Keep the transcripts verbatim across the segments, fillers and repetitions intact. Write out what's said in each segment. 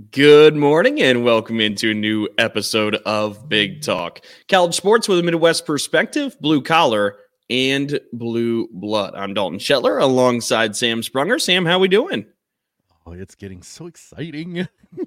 Good morning and welcome into a new episode of Big Talk. College sports with a Midwest perspective, blue collar and blue blood. I'm Dalton Shetler alongside Sam Sprunger. Sam, how we doing? Oh, it's getting so exciting.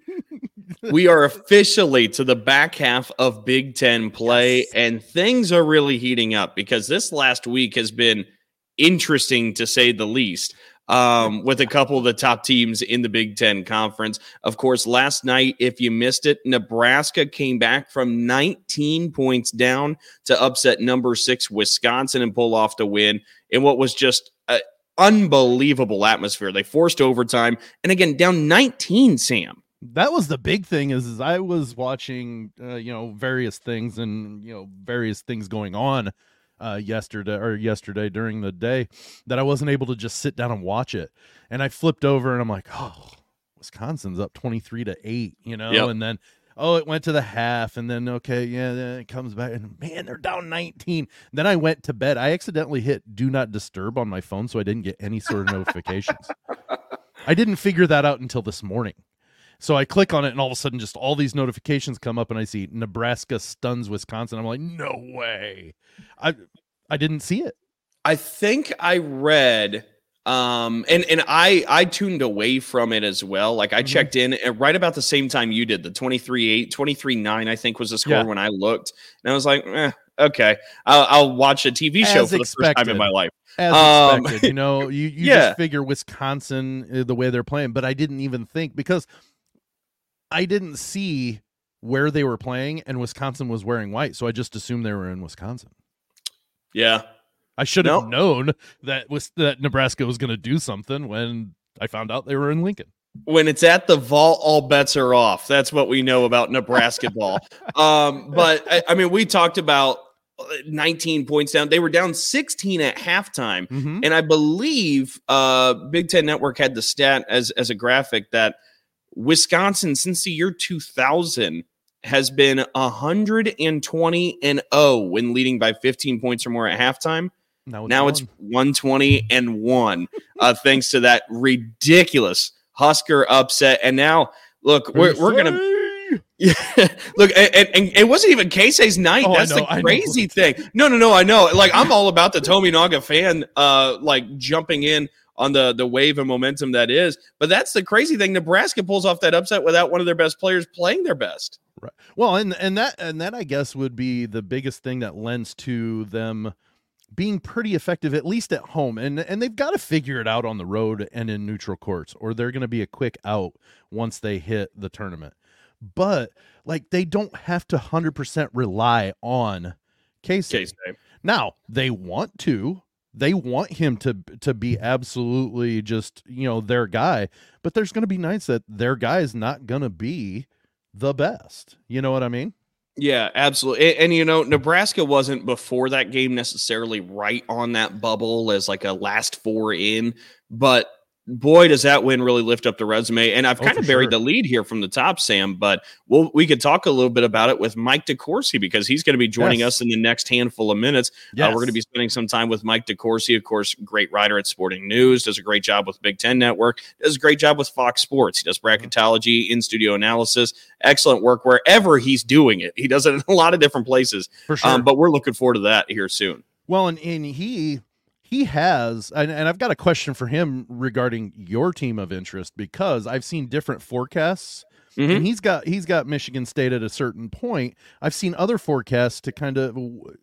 We are officially to the back half of Big Ten play, yes. And things are really heating up because this last week has been interesting to say the least. Um, with a couple of the top teams in the Big Ten Conference. Of course, last night, if you missed it, Nebraska came back from nineteen points down to upset number six Wisconsin and pull off the win in what was just an unbelievable atmosphere. They forced overtime, and again, down nineteen, Sam. That was the big thing is, is I was watching, uh, you know, various things and, you know, various things going on Uh, yesterday or yesterday during the day that I wasn't able to just sit down and watch it. And I flipped over and I'm like, oh, Wisconsin's up twenty-three to eight, you know, yep. And then, oh, it went to the half and then, okay. Yeah. Then it comes back and man, they're down nineteen. Then I went to bed. I accidentally hit do not disturb on my phone. So I didn't get any sort of notifications. I didn't figure that out until this morning. So I click on it and all of a sudden just all these notifications come up and I see Nebraska stuns Wisconsin. I'm like, no way. I I didn't see it. I think I read um and and I I tuned away from it as well. Like I mm-hmm. checked in at right about the same time you did. The twenty-three eight, twenty-three nine I think was the score yeah. when I looked. And I was like, eh, okay. I'll, I'll watch a T V show As for expected. the first time in my life. As um, expected. You know, you, you yeah. just figure Wisconsin the way they're playing, but I didn't even think because I didn't see where they were playing and Wisconsin was wearing white. So I just assumed they were in Wisconsin. Yeah. I should have nope. known that was that Nebraska was going to do something when I found out they were in Lincoln. When it's at the vault, all bets are off. That's what we know about Nebraska ball. Um, but I, I mean, we talked about nineteen points down. They were down sixteen at halftime. Mm-hmm. And I believe uh, Big Ten Network had the stat as, as a graphic that Wisconsin, since the year two thousand, has been one hundred twenty and oh when leading by fifteen points or more at halftime. Now it's, now it's one twenty and one, uh, thanks to that ridiculous Husker upset. And now, look, we're we're gonna yeah, look, and, and it wasn't even Casey's night. Oh, That's know, the crazy thing. No, no, no, I know. Like I'm all about the Tominaga fan, uh, like jumping in on the, the wave of momentum that is. But that's the crazy thing. Nebraska pulls off that upset without one of their best players playing their best. Right. Well, and, and that, and that I guess would be the biggest thing that lends to them being pretty effective, at least at home. And, and they've got to figure it out on the road and in neutral courts, or they're going to be a quick out once they hit the tournament. But like, they don't have to one hundred percent rely on Casey. Casey. Now they want to, They want him to to be absolutely just, you know, their guy. But there's going to be nights that their guy is not going to be the best. You know what I mean? Yeah, absolutely. And, and, you know, Nebraska wasn't before that game necessarily right on that bubble as like a last four in. But boy, does that win really lift up the resume. And I've Oh, kind of for buried sure. the lead here from the top, Sam, but we'll, we could talk a little bit about it with Mike DeCourcy because he's going to be joining Yes. us in the next handful of minutes. Uh, Yes. we're going to be spending some time with Mike DeCourcy, of course, great writer at Sporting News, does a great job with Big Ten Network, does a great job with Fox Sports. He does bracketology, in-studio analysis, excellent work wherever he's doing it. He does it in a lot of different places, For sure. um, but we're looking forward to that here soon. Well, and, and he he has, and, and I've got a question for him regarding your team of interest because I've seen different forecasts. Mhm. And he's got he's got Michigan State at a certain point. I've seen other forecasts to kind of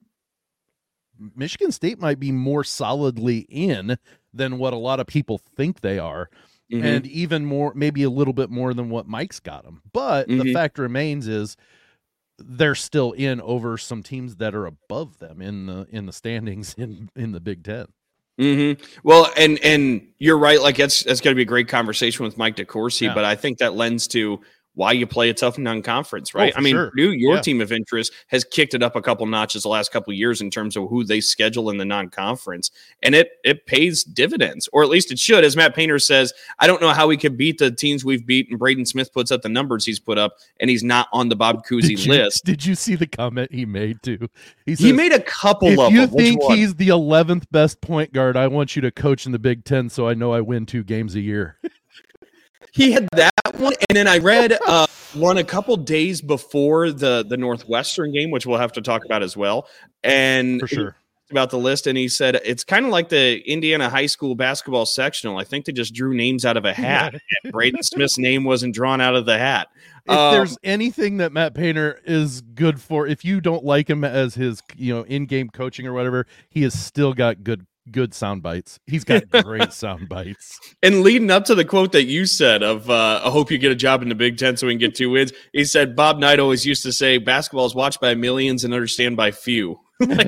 Michigan State might be more solidly in than what a lot of people think they are. Mhm. And even more, maybe a little bit more than what Mike's got them. But the Mhm. fact remains is they're still in over some teams that are above them in the in the standings in in the Big Ten. Mm-hmm. Well, and and you're right. Like that's that's going to be a great conversation with Mike DeCourcy, Yeah. but I think that lends to why you play a tough non-conference, right? Oh, for I mean, sure. Purdue, your Yeah. team of interest, has kicked it up a couple notches the last couple of years in terms of who they schedule in the non-conference, and it it pays dividends, or at least it should. As Matt Painter says, I don't know how we could beat the teams we've beaten. Braden Smith puts up the numbers he's put up, and he's not on the Bob Cousy Did you, list. did you see the comment he made too? He, He says, made a couple if of you them. Which think one? he's the eleventh best point guard, I want you to coach in the Big Ten so I know I win two games a year. He had that one, and then I read uh, one a couple days before the the Northwestern game, which we'll have to talk about as well. And For sure. about the list, and he said it's kind of like the Indiana high school basketball sectional. I think they just drew names out of a hat. Braden Smith's name wasn't drawn out of the hat. If um, there's anything that Matt Painter is good for, if you don't like him as his, you know, in-game coaching or whatever, he has still got good good sound bites. He's got great sound bites. And leading up to the quote that you said of, uh, I hope you get a job in the Big Ten so we can get two wins, he said, Bob Knight always used to say, basketball is watched by millions and understand by few. Like,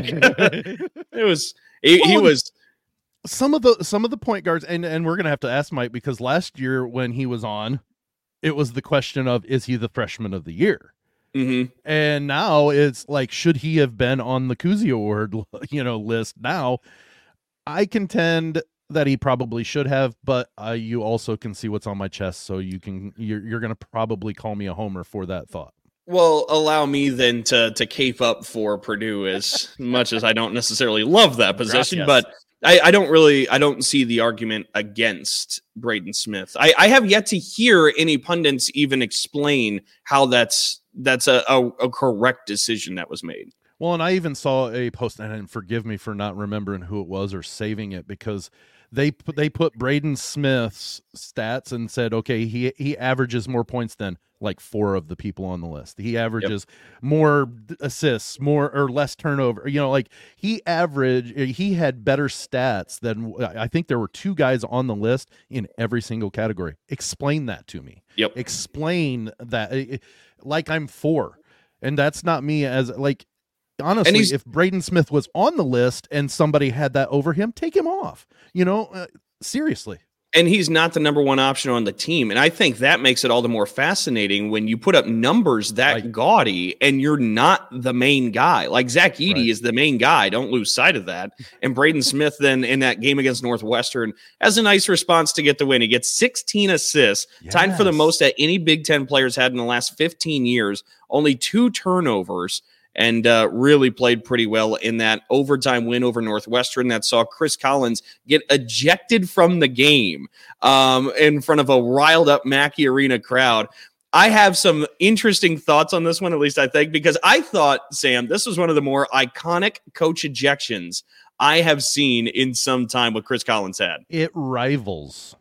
it was, he, well, he was. Some of the some of the point guards, and, and we're going to have to ask Mike, because last year when he was on, it was the question of, is he the freshman of the year? Mm-hmm. And now it's like, should he have been on the Cousy Award, you know, list now? I contend that he probably should have, but uh, you also can see what's on my chest, so you can you're you're going to probably call me a homer for that thought. Well, allow me then to to cape up for Purdue as much as I don't necessarily love that position, Gracias. but I, I don't really I don't see the argument against Braden Smith. I, I have yet to hear any pundits even explain how that's that's a, a, a correct decision that was made. Well, and I even saw a post, and forgive me for not remembering who it was or saving it, because they put, they put Braden Smith's stats and said, okay, he he averages more points than like four of the people on the list. He averages yep. more assists, more or less turnover. You know, like he averaged, he had better stats than, I think there were two guys on the list in every single category. Explain that to me. Yep. Explain that like I'm four, and that's not me as like. Honestly, if Braden Smith was on the list and somebody had that over him, take him off. You know, uh, seriously. And he's not the number one option on the team. And I think that makes it all the more fascinating when you put up numbers that right. gaudy and you're not the main guy. Like Zach Edey right. is the main guy. Don't lose sight of that. And Braden Smith then in that game against Northwestern has a nice response to get the win. He gets sixteen assists, yes. tied for the most that any Big Ten players had in the last fifteen years, only two turnovers. And uh, really played pretty well in that overtime win over Northwestern that saw Chris Collins get ejected from the game um, in front of a riled up Mackey Arena crowd. I have some interesting thoughts on this one, at least I think, because I thought, Sam, this was one of the more iconic coach ejections I have seen in some time what Chris Collins had. It rivals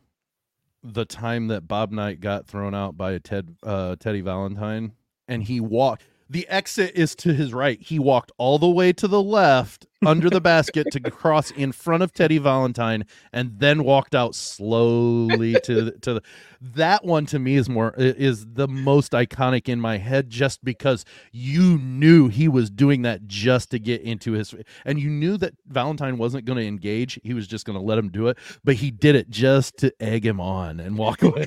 the time that Bob Knight got thrown out by Ted uh, Teddy Valentine, and he walked. The exit is to his right. He walked all the way to the left under the basket to cross in front of Teddy Valentine, and then walked out slowly to to the, that one. To me, is more is the most iconic in my head, just because you knew he was doing that just to get into his, and you knew that Valentine wasn't going to engage. He was just going to let him do it, but he did it just to egg him on and walk away.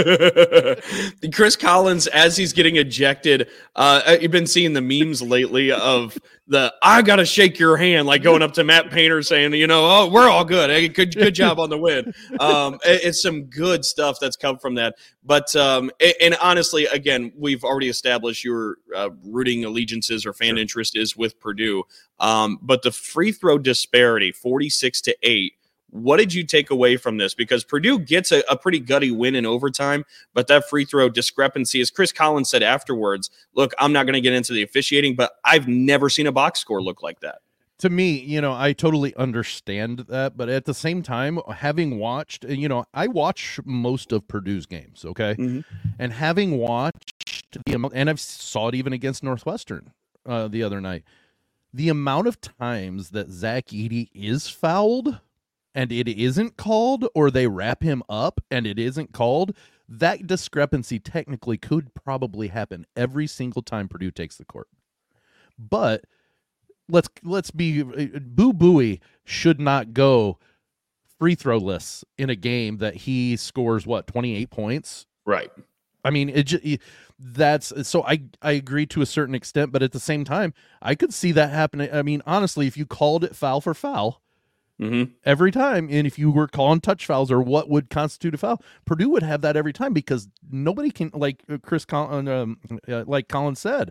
Chris Collins, as he's getting ejected, uh, you've been seeing the memes lately of the I gotta shake your hand, like going up to Matt Painter saying, you know, oh, we're all good. Hey, good good job on the win. Um, it, it's some good stuff that's come from that. But um, and, and honestly, again, we've already established your uh, rooting allegiances or fan sure. interest is with Purdue. Um, but the free throw disparity, forty-six to eight. What did you take away from this? Because Purdue gets a, a pretty gutty win in overtime, but that free throw discrepancy, as Chris Collins said afterwards, look, I'm not going to get into the officiating, but I've never seen a box score look like that. To me, you know, I totally understand that, but at the same time, having watched, you know, I watch most of Purdue's games, okay? Mm-hmm. And having watched, the and I've saw it even against Northwestern uh, the other night, the amount of times that Zach Edey is fouled and it isn't called, or they wrap him up and it isn't called, that discrepancy technically could probably happen every single time Purdue takes the court. But let's let's be Boo Buie should not go free throw-less in a game that he scores what twenty-eight points. Right. I mean, it just, that's so I I agree to a certain extent, but at the same time, I could see that happening. I mean, honestly, if you called it foul for foul. Mm-hmm. Every time, and if you were calling touch fouls or what would constitute a foul, Purdue would have that every time, because nobody can, like Chris, Collins, um, uh, like Colin said,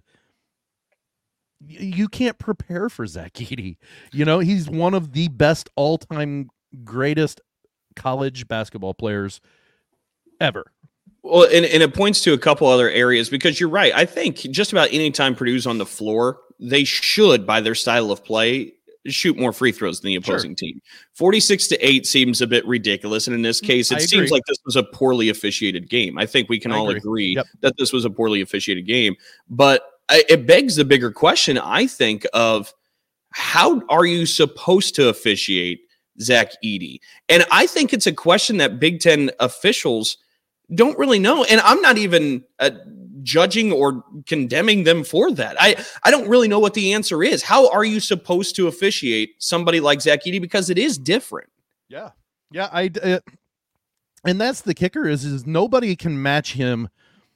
y- you can't prepare for Zach Edey. You know, he's one of the best all-time greatest college basketball players ever. Well, and, and it points to a couple other areas because you're right. I think just about any time Purdue's on the floor, they should, by their style of play, shoot more free throws than the opposing sure. team. forty-six to eight seems a bit ridiculous. And in this case, it seems like this was a poorly officiated game. I think we can I all agree, agree yep. that this was a poorly officiated game. But it begs the bigger question, I think, of how are you supposed to officiate Zach Edey? And I think it's a question that Big Ten officials don't really know. And I'm not even uh, judging or condemning them for that. I, I don't really know what the answer is. How are you supposed to officiate somebody like Zach Edey? Because it is different. Yeah. Yeah. I, uh, and that's the kicker is, is nobody can match him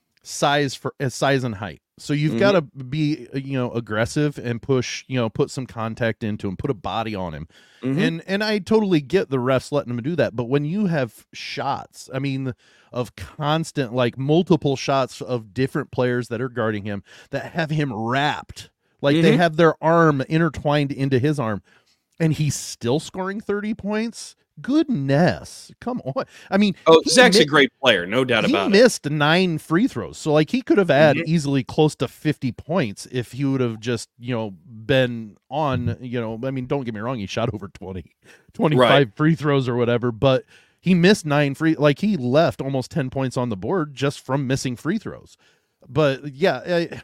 size for uh, size and height. So you've mm-hmm. got to be, you know, aggressive and push, you know, put some contact into him, put a body on him. Mm-hmm. And and I totally get the refs letting him do that. But when you have shots, I mean, of constant, like multiple shots of different players that are guarding him that have him wrapped, like mm-hmm. they have their arm intertwined into his arm, and he's still scoring thirty points. Goodness, come on. I mean, oh, Zach's mi- a great player, no doubt about it. He missed nine free throws. So like he could have had mm-hmm. easily close to fifty points if he would have just, you know, been on, you know, I mean, don't get me wrong. He shot over twenty, twenty-five right. free throws or whatever, but he missed nine free, like he left almost ten points on the board just from missing free throws. But yeah, it,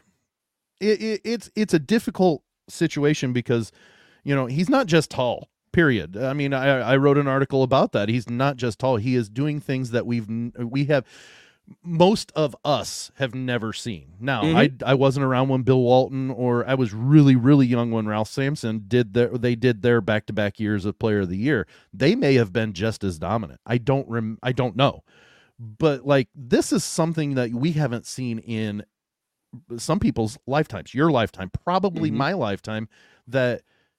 it, it's, it's a difficult situation because, you know, he's not just tall. Period. I mean, I, I wrote an article about that. He's not just tall. He is doing things that we've we have most of us have never seen. Now, mm-hmm. I I wasn't around when Bill Walton, or I was really really young when Ralph Sampson did their they did their back to back years of Player of the Year. They may have been just as dominant. I don't rem, I don't know, but like this is something that we haven't seen in some people's lifetimes. Your lifetime, probably mm-hmm. my lifetime. That.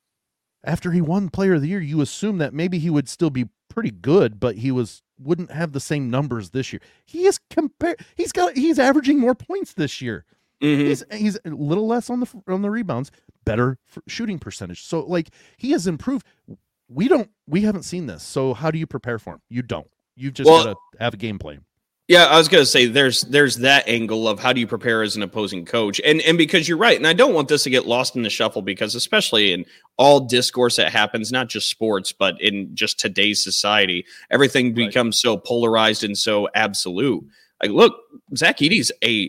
After he won Player of the Year, you assume that maybe he would still be pretty good, but he was wouldn't have the same numbers this year. He is compare. He's got. He's averaging more points this year. Mm-hmm. He's he's a little less on the on the rebounds, better shooting percentage. So like he has improved. We don't. We haven't seen this. So how do you prepare for him? You don't. You've just well, got to have a game plan. Yeah, I was going to say there's there's that angle of how do you prepare as an opposing coach. And and because you're right, and I don't want this to get lost in the shuffle because especially in all discourse that happens, not just sports, but in just today's society, everything right. becomes so polarized and so absolute. Like, look, Zach Edey's a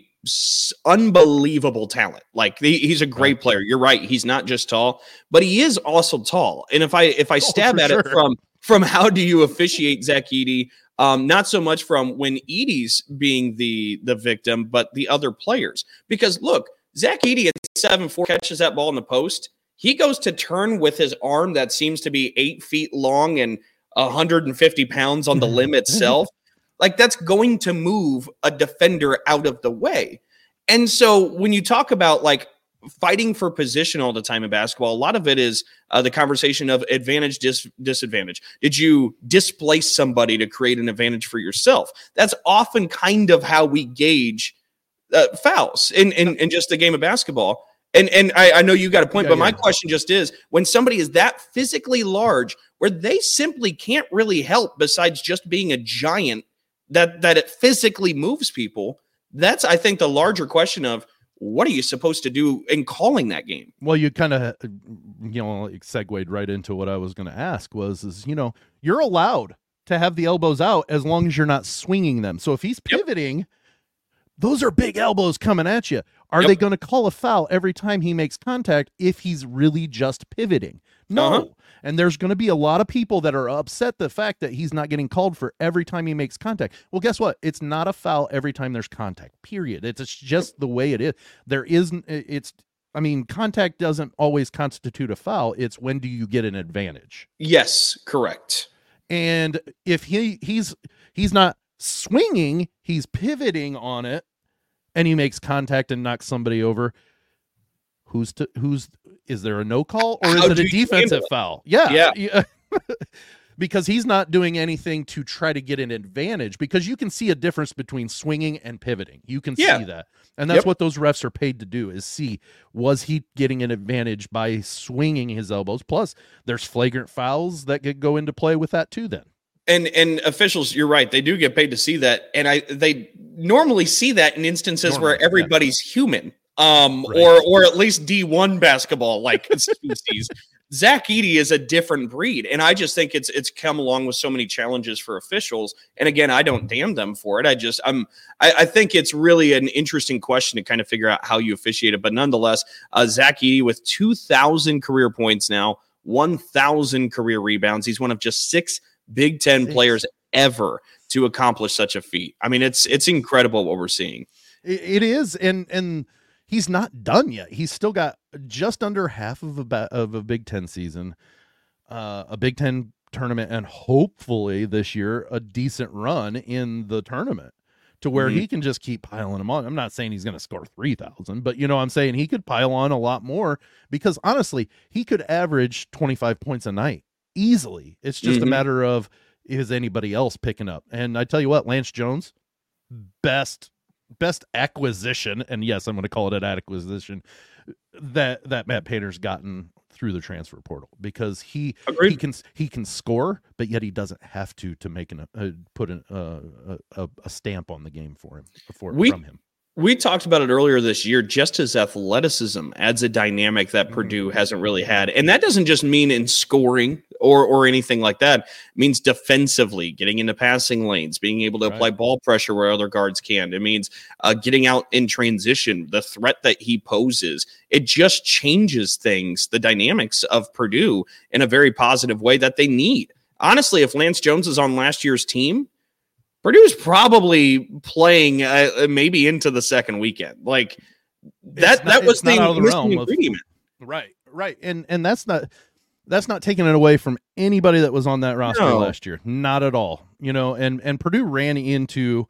unbelievable talent. Like he, he's a great right. player. You're right. He's not just tall, but he is also tall. And if I if I stab oh, at sure. it from from how do you officiate Zach Edey, Um, not so much from when Edey's being the the victim, but the other players. Because look, Zach Edey at seven four catches that ball in the post. He goes to turn with his arm that seems to be eight feet long and one hundred fifty pounds on the limb itself. Like that's going to move a defender out of the way. And so when you talk about like fighting for position all the time in basketball, a lot of it is uh, the conversation of advantage, dis- disadvantage. Did you displace somebody to create an advantage for yourself? That's often kind of how we gauge uh, fouls in, in, in just the game of basketball. And and I, I know you got a point, yeah, but yeah. my question just is, when somebody is that physically large, where they simply can't really help besides just being a giant, that that it physically moves people, that's, I think, the larger question of, what are you supposed to do in calling that game? Well, you kind of, you know, segued right into what I was going to ask was, is, you know, you're allowed to have the elbows out as long as you're not swinging them. So if he's pivoting, yep. those are big elbows coming at you. Are yep. they going to call a foul every time he makes contact if he's really just pivoting? No. Uh-huh. And there's going to be a lot of people that are upset the fact that he's not getting called for every time he makes contact. Well, guess what? It's not a foul every time there's contact, period. It's just the way it is. There isn't, it's, I mean, contact doesn't always constitute a foul. It's when do you get an advantage? Yes, correct. And if he he's he's not swinging, he's pivoting on it, and he makes contact and knocks somebody over, who's to who's is there a no call, or is How it a defensive foul? Yeah. Yeah. yeah. Because he's not doing anything to try to get an advantage, because you can see a difference between swinging and pivoting. You can yeah. see that. And that's yep. what those refs are paid to do, is see, was he getting an advantage by swinging his elbows? Plus, there's flagrant fouls that could go into play with that too then. And and officials, you're right. They do get paid to see that. And I they normally see that in instances normally, where everybody's yeah. human. Um, right. or or at least D one basketball like species. Zach Edey is a different breed, and I just think it's it's come along with so many challenges for officials. And again, I don't damn them for it. I just I'm I, I think it's really an interesting question to kind of figure out how you officiate it. But nonetheless, uh, Zach Edey with two thousand career points now, one thousand career rebounds. He's one of just six Big Ten six. players ever to accomplish such a feat. I mean, it's it's incredible what we're seeing. It, it is, and and. He's not done yet. He's still got just under half of a ba- of a Big Ten season, uh, a Big Ten tournament, and hopefully this year a decent run in the tournament to where mm-hmm. he can just keep piling them on. I'm not saying he's going to score three thousand, but you know, I'm saying he could pile on a lot more because honestly, he could average twenty-five points a night easily. It's just mm-hmm. a matter of is anybody else picking up. And I tell you what, Lance Jones, best. Best acquisition, and yes, I'm going to call it an acquisition that that Matt Painter's gotten through the transfer portal because he Agreed. he can he can score, but yet he doesn't have to to make an uh, put an, uh, a a stamp on the game for him for we, from him. We talked about it earlier this year. Just his athleticism adds a dynamic that Purdue hasn't really had. And that doesn't just mean in scoring or or anything like that. It means defensively, getting into passing lanes, being able to right. apply ball pressure where other guards can. It means uh, getting out in transition, the threat that he poses. It just changes things, the dynamics of Purdue in a very positive way that they need. Honestly, if Lance Jones is on last year's team, Purdue's probably playing uh, maybe into the second weekend. Like that, not, that was the, the realm ingredient. Of, right, right. And and that's not that's not taking it away from anybody that was on that roster no. last year. Not at all. You know, and and Purdue ran into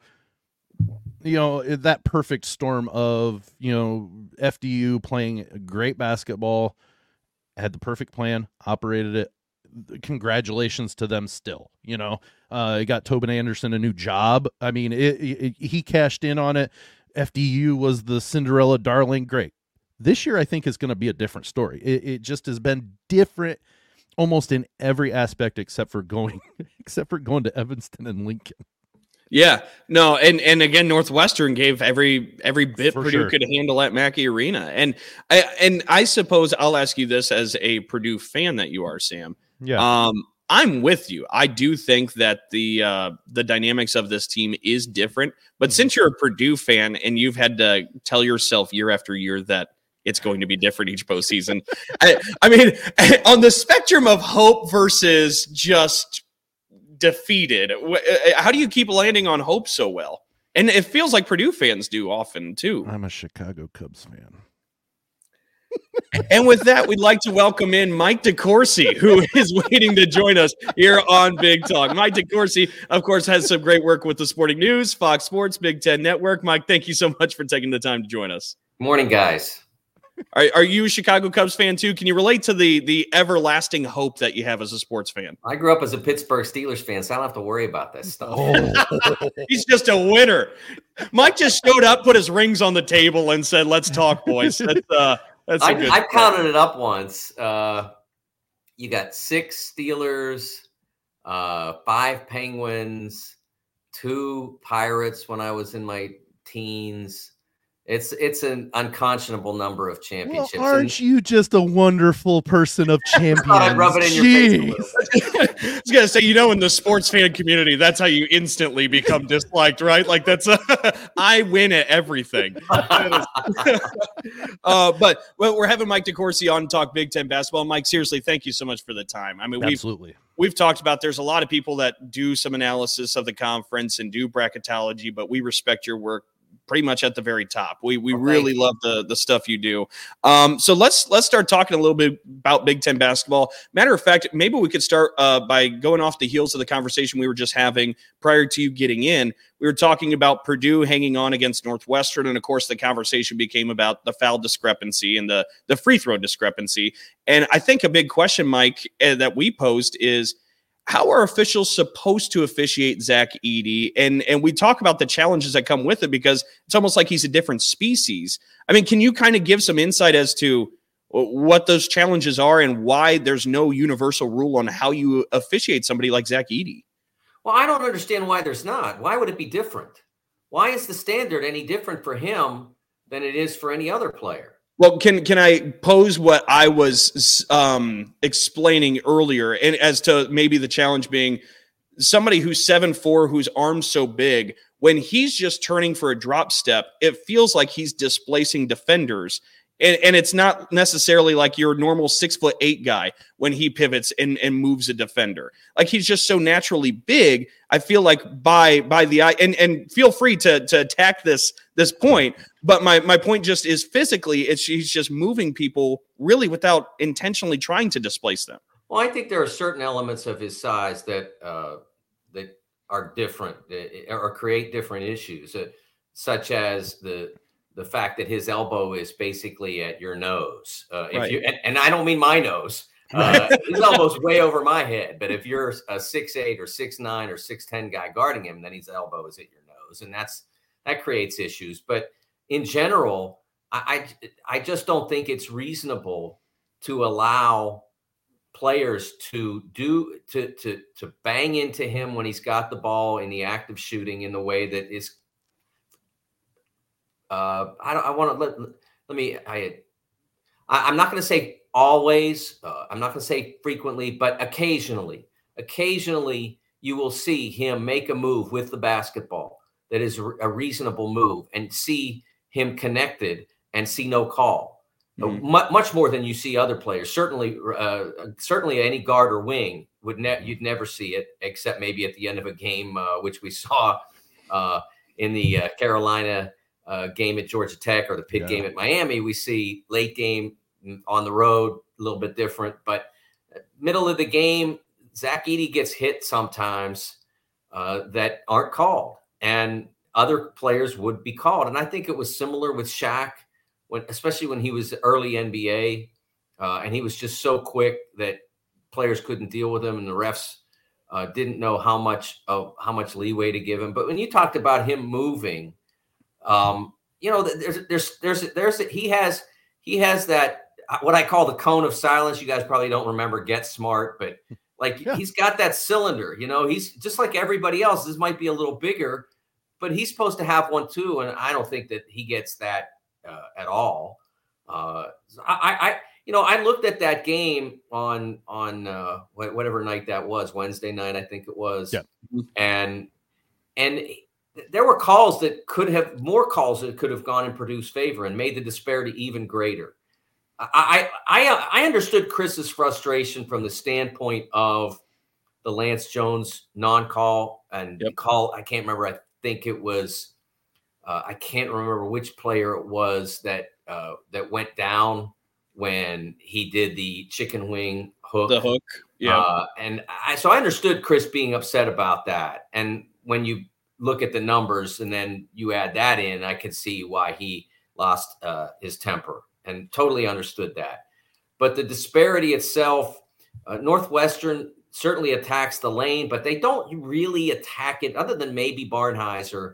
you know that perfect storm of, you know, F D U playing great basketball, had the perfect plan, operated it. Congratulations to them still, you know, uh, got Tobin Anderson a new job. I mean, it, it, he cashed in on it. F D U was the Cinderella darling. Great. This year, I think is going to be a different story. It, it just has been different almost in every aspect, except for going, except for going to Evanston and Lincoln. Yeah, no. And, and again, Northwestern gave every, every bit for Purdue sure. could handle at Mackey Arena. And I, and I suppose I'll ask you this as a Purdue fan that you are, Sam. Yeah. Um, I'm with you. I do think that the uh, the dynamics of this team is different. But mm-hmm. since you're a Purdue fan and you've had to tell yourself year after year that it's going to be different each postseason, I, I mean, on the spectrum of hope versus just defeated, how do you keep landing on hope so well? And it feels like Purdue fans do often too. I'm a Chicago Cubs fan. And with that, we'd like to welcome in Mike DeCourcy, who is waiting to join us here on Big Talk. Mike DeCourcy, of course, has some great work with the Sporting News, Fox Sports, Big Ten Network. Mike, thank you so much for taking the time to join us. Morning, guys. Are, are you a Chicago Cubs fan too? Can you relate to the the everlasting hope that you have as a sports fan? I grew up as a Pittsburgh Steelers fan, so I don't have to worry about this stuff. Oh. He's just a winner. Mike just showed up, put his rings on the table, and said, "Let's talk, boys." That's uh, that's. I, I counted it up once. Uh, you got six Steelers, uh, five Penguins, two Pirates when I was in my teens. It's it's an unconscionable number of championships. Well, aren't and, you just a wonderful person of champions? I rub it in Jeez. your face. I was gonna say, you know, in the sports fan community, that's how you instantly become disliked, right? Like that's a, I win at everything. uh, but well, we're having Mike DeCourcy on to talk Big Ten basketball. Mike, seriously, thank you so much for the time. I mean, we've, absolutely. We've talked about there's a lot of people that do some analysis of the conference and do bracketology, but we respect your work pretty much at the very top. We we okay. really love the the stuff you do. Um, so let's let's start talking a little bit about Big Ten basketball. Matter of fact, maybe we could start uh, by going off the heels of the conversation we were just having prior to you getting in. We were talking about Purdue hanging on against Northwestern, and of course, the conversation became about the foul discrepancy and the the free throw discrepancy. And I think a big question, Mike, uh, that we posed is, how are officials supposed to officiate Zach Edey? And and we talk about the challenges that come with it because it's almost like he's a different species. I mean, can you kind of give some insight as to what those challenges are and why there's no universal rule on how you officiate somebody like Zach Edey? Well, I don't understand why there's not. Why would it be different? Why is the standard any different for him than it is for any other player? Well, can can I pose what I was um, explaining earlier, and as to maybe the challenge being somebody who's seven foot four, whose arm's so big, when he's just turning for a drop step, it feels like he's displacing defenders. And, and it's not necessarily like your normal six foot eight guy when he pivots and, and moves a defender. Like he's just so naturally big. I feel like by by the eye, and, and feel free to to attack this this point. But my my point just is physically, it's he's just moving people really without intentionally trying to displace them. Well, I think there are certain elements of his size that uh, that are different or create different issues, uh, such as the. the fact that his elbow is basically at your nose. Uh, if Right. you and, and I don't mean my nose. Uh, his elbow's way over my head. But if you're a six eight or six nine or six ten guy guarding him, then his elbow is at your nose. And that's that creates issues. But in general, I, I, I just don't think it's reasonable to allow players to do to to to bang into him when he's got the ball in the act of shooting in the way that is Uh, I don't. I want to let let me. I, I I'm not going to say always. Uh, I'm not going to say frequently, but occasionally. Occasionally, you will see him make a move with the basketball that is a reasonable move, and see him connected and see no call. Mm-hmm. Uh, much more than you see other players. Certainly, uh, certainly, any guard or wing would ne- you'd never see it, except maybe at the end of a game, uh, which we saw uh, in the uh, Carolina. Uh, game at Georgia Tech or the Pitt yeah. game at Miami. We see late game on the road, a little bit different, but middle of the game, Zach Edey gets hit sometimes uh, that aren't called, and other players would be called. And I think it was similar with Shaq, when, especially when he was early N B A, uh, and he was just so quick that players couldn't deal with him, and the refs uh, didn't know how much of how much leeway to give him. But when you talked about him moving, Um, you know, there's, there's, there's, there's, he has, he has that, what I call the cone of silence. You guys probably don't remember Get Smart, but like, yeah. he's got that cylinder, you know, he's just like everybody else. This might be a little bigger, but he's supposed to have one too. And I don't think that he gets that uh, at all. Uh, I, I, you know, I looked at that game on, on uh, whatever night that was, Wednesday night, I think it was. Yeah. And, and there were calls that could have more calls that could have gone in Purdue's favor and made the disparity even greater. I, I, I understood Chris's frustration from the standpoint of the Lance Jones non-call and yep. call. I can't remember. I think it was, uh, I can't remember which player it was that, uh, that went down when he did the chicken wing hook. The hook. Yeah. Uh, and I, so I understood Chris being upset about that. And when you look at the numbers and then you add that in, I could see why he lost uh, his temper and totally understood that. But the disparity itself, uh, Northwestern certainly attacks the lane, but they don't really attack it other than maybe Barnhizer.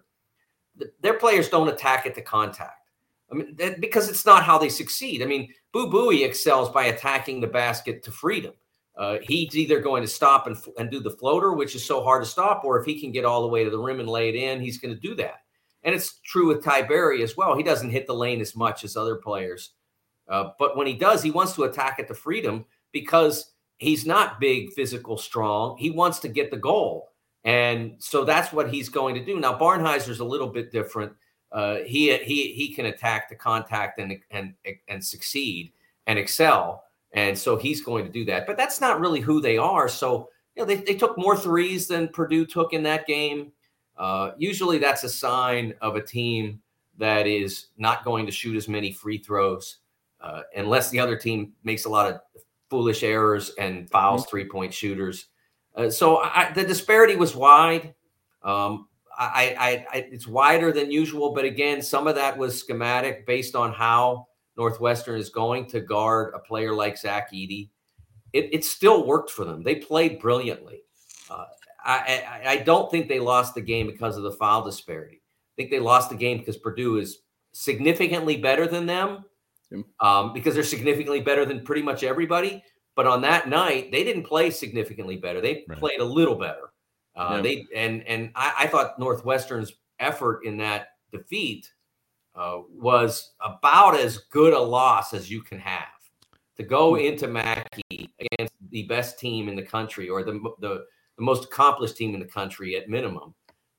Their players don't attack it to contact. I mean, that, because it's not how they succeed. I mean, Boo Buie excels by attacking the basket to freedom. Uh, he's either going to stop and, and do the floater, which is so hard to stop, or if he can get all the way to the rim and lay it in, he's going to do that. And it's true with Ty Berry as well. He doesn't hit the lane as much as other players. Uh, but when he does, he wants to attack it to freedom because he's not big, physical, strong. He wants to get the goal. And so that's what he's going to do. Now, Barnhizer's a little bit different. Uh, he he he can attack the contact and and and succeed and excel. And so he's going to do that. But that's not really who they are. So, you know, they, they took more threes than Purdue took in that game. Uh, usually that's a sign of a team that is not going to shoot as many free throws uh, unless the other team makes a lot of foolish errors and fouls mm-hmm. three-point shooters. Uh, so I, the disparity was wide. Um, I, I, I, it's wider than usual. But, again, some of that was schematic based on how Northwestern is going to guard a player like Zach Edey. It, it still worked for them. They played brilliantly. Uh, I, I, I don't think they lost the game because of the foul disparity. I think they lost the game because Purdue is significantly better than them um, because they're significantly better than pretty much everybody. But on that night, they didn't play significantly better. They right. played a little better. Uh, Yeah. They and and I, I thought Northwestern's effort in that defeat uh, was about as good a loss as you can have. To go into Mackey against the best team in the country, or the the, the most accomplished team in the country at minimum,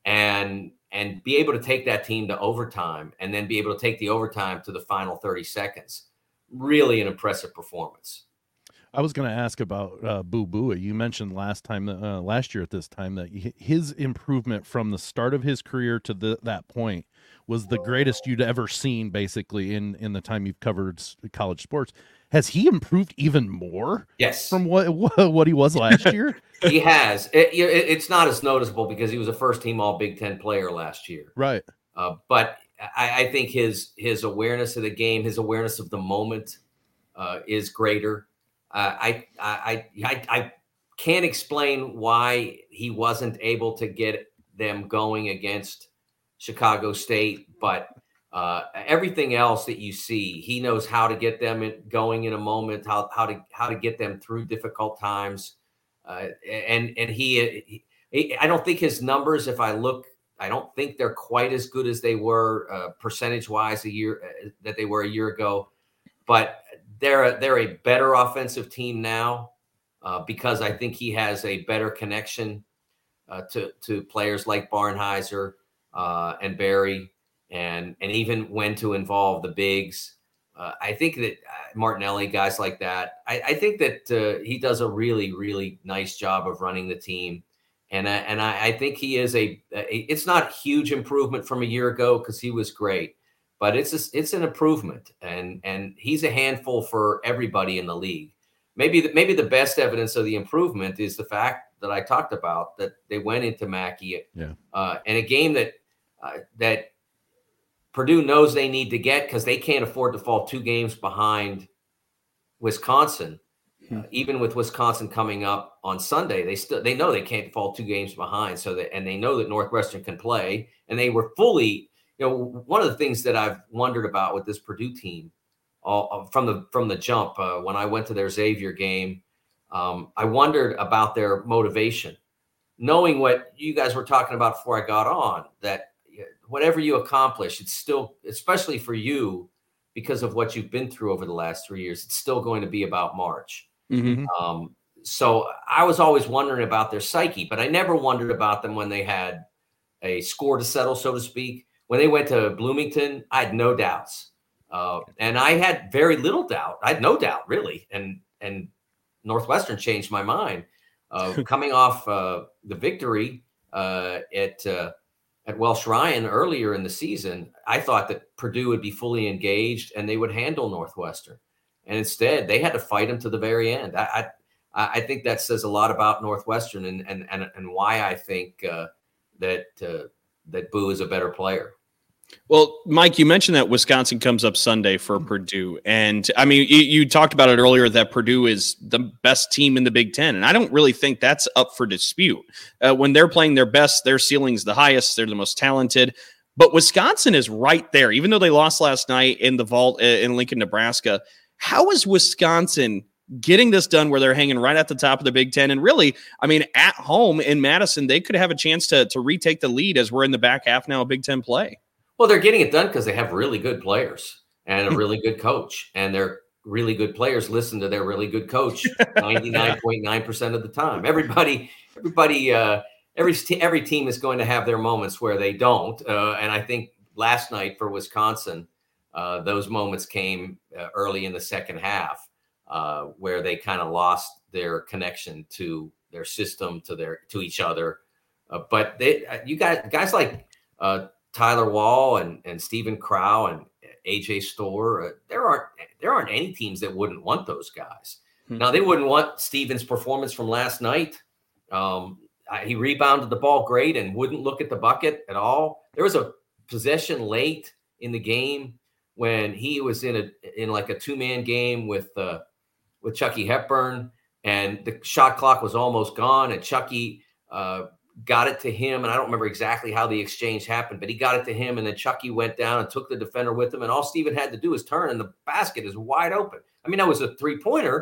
and and be able to take that team to overtime, and then be able to take the overtime to the final thirty seconds. Really an impressive performance. I was going to ask about uh, Boo Buie. You mentioned last time, uh, last year at this time, that his improvement from the start of his career to the, that point was the greatest you'd ever seen, basically, in, in the time you've covered college sports. Has he improved even more? Yes. From what what he was last year? He has. It, it, it's not as noticeable because he was a first-team All Big Ten player last year. Right. Uh, but I, I think his his awareness of the game, his awareness of the moment uh, is greater. Uh, I, I I I can't explain why he wasn't able to get them going against Chicago State, but uh, everything else that you see, he knows how to get them in, going in a moment, how how to how to get them through difficult times, uh, and and he, he, I don't think his numbers, if I look, I don't think they're quite as good as they were uh, percentage wise a year uh, that they were a year ago, but they're a, they're a better offensive team now uh, because I think he has a better connection uh, to to players like Barnhizer uh, and Barry, and and even when to involve the bigs. Uh, I think that uh, Martinelli, guys like that, I, I think that uh, he does a really really nice job of running the team, and I, and I, I think he is a, a. It's not huge improvement from a year ago because he was great. But it's a, it's an improvement, and and he's a handful for everybody in the league. Maybe the, maybe the best evidence of the improvement is the fact that I talked about, that they went into Mackey yeah. uh, in a game that uh, that Purdue knows they need to get because they can't afford to fall two games behind Wisconsin. Hmm. Uh, even with Wisconsin coming up on Sunday, they still they know they can't fall two games behind. So that and they know that Northwestern can play, and they were fully. You know, one of the things that I've wondered about with this Purdue team uh, from the from the jump uh, when I went to their Xavier game, um, I wondered about their motivation, knowing what you guys were talking about before I got on, that whatever you accomplish, it's still, especially for you, because of what you've been through over the last three years, it's still going to be about March. Mm-hmm. Um, so I was always wondering about their psyche, but I never wondered about them when they had a score to settle, so to speak. When they went to Bloomington, I had no doubts. Uh, and I had very little doubt. I had no doubt, really. And and Northwestern changed my mind. Uh, coming off uh, the victory uh, at uh, at Welsh Ryan earlier in the season, I thought that Purdue would be fully engaged and they would handle Northwestern. And instead, they had to fight them to the very end. I I, I think that says a lot about Northwestern and and and, and why I think uh, that uh, that Boo is a better player. Well, Mike, you mentioned that Wisconsin comes up Sunday for Purdue. And I mean, you, you talked about it earlier that Purdue is the best team in the Big Ten. And I don't really think that's up for dispute. Uh, when they're playing their best, their ceiling's the highest. They're the most talented. But Wisconsin is right there. Even though they lost last night in the vault uh, in Lincoln, Nebraska, how is Wisconsin getting this done where they're hanging right at the top of the Big Ten? And really, I mean, at home in Madison, they could have a chance to, to retake the lead as we're in the back half now of Big Ten play. Well, they're getting it done because they have really good players and a really good coach, and their really good players listen to their really good coach ninety-nine point nine percent of the time. Everybody, everybody, uh, every every team is going to have their moments where they don't, uh, and I think last night for Wisconsin, uh, those moments came uh, early in the second half, uh, where they kind of lost their connection to their system, to their to each other. Uh, but they, you got guys like. Uh, Tyler Wall and, and Stephen Crow and A J Storr, uh, there aren't there aren't any teams that wouldn't want those guys. Hmm. Now, they wouldn't want Stephen's performance from last night. Um, he rebounded the ball great and wouldn't look at the bucket at all. There was a possession late in the game when he was in a in like a two-man game with uh, with Chucky Hepburn, and the shot clock was almost gone, and Chucky uh, – got it to him, and I don't remember exactly how the exchange happened, but he got it to him, and then Chucky went down and took the defender with him, and all Stephen had to do is turn, and the basket is wide open. I mean, that was a three-pointer,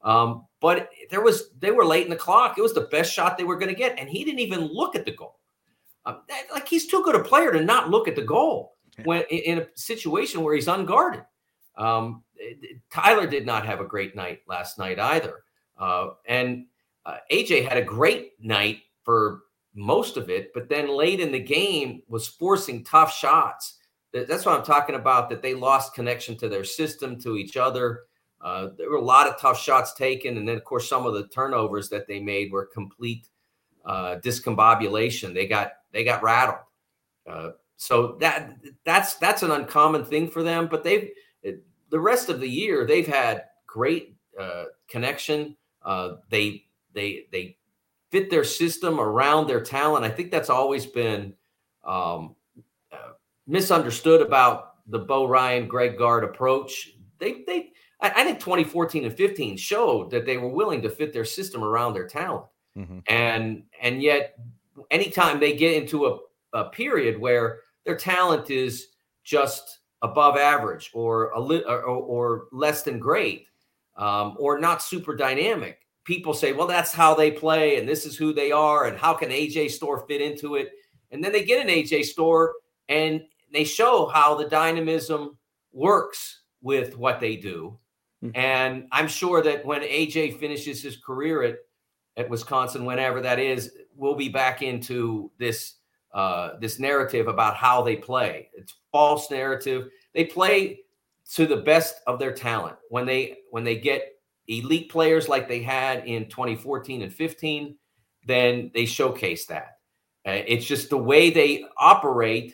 Um, but there was they were late in the clock. It was the best shot they were going to get, and he didn't even look at the goal. Um, that, like he's too good a player to not look at the goal when in, in a situation where he's unguarded. Um, Tyler did not have a great night last night either, uh, and uh, A J had a great night for most of it, but then late in the game was forcing tough shots. That's what I'm talking about, that they lost connection to their system, to each other. Uh, there were a lot of tough shots taken. And then, of course, some of the turnovers that they made were complete uh, discombobulation. They got they got rattled. Uh, so that that's that's an uncommon thing for them. But they've the rest of the year, they've had great uh, connection. Uh, they they they fit their system around their talent. I think that's always been um, uh, misunderstood about the Bo Ryan, Greg Gard approach. They, they, I, I think twenty fourteen and fifteen showed that they were willing to fit their system around their talent. Mm-hmm. And, and yet anytime they get into a, a period where their talent is just above average or a li- or, or less than great, um, or not super dynamic, people say, well, that's how they play and this is who they are. And how can A J Storr fit into it? And then they get an A J Storr and they show how the dynamism works with what they do. Mm-hmm. And I'm sure that when A J finishes his career at, at Wisconsin, whenever that is, we'll be back into this, uh, this narrative about how they play. It's false narrative. They play to the best of their talent. When they, when they get elite players like they had in twenty fourteen and fifteen, then they showcase that. Uh, it's just the way they operate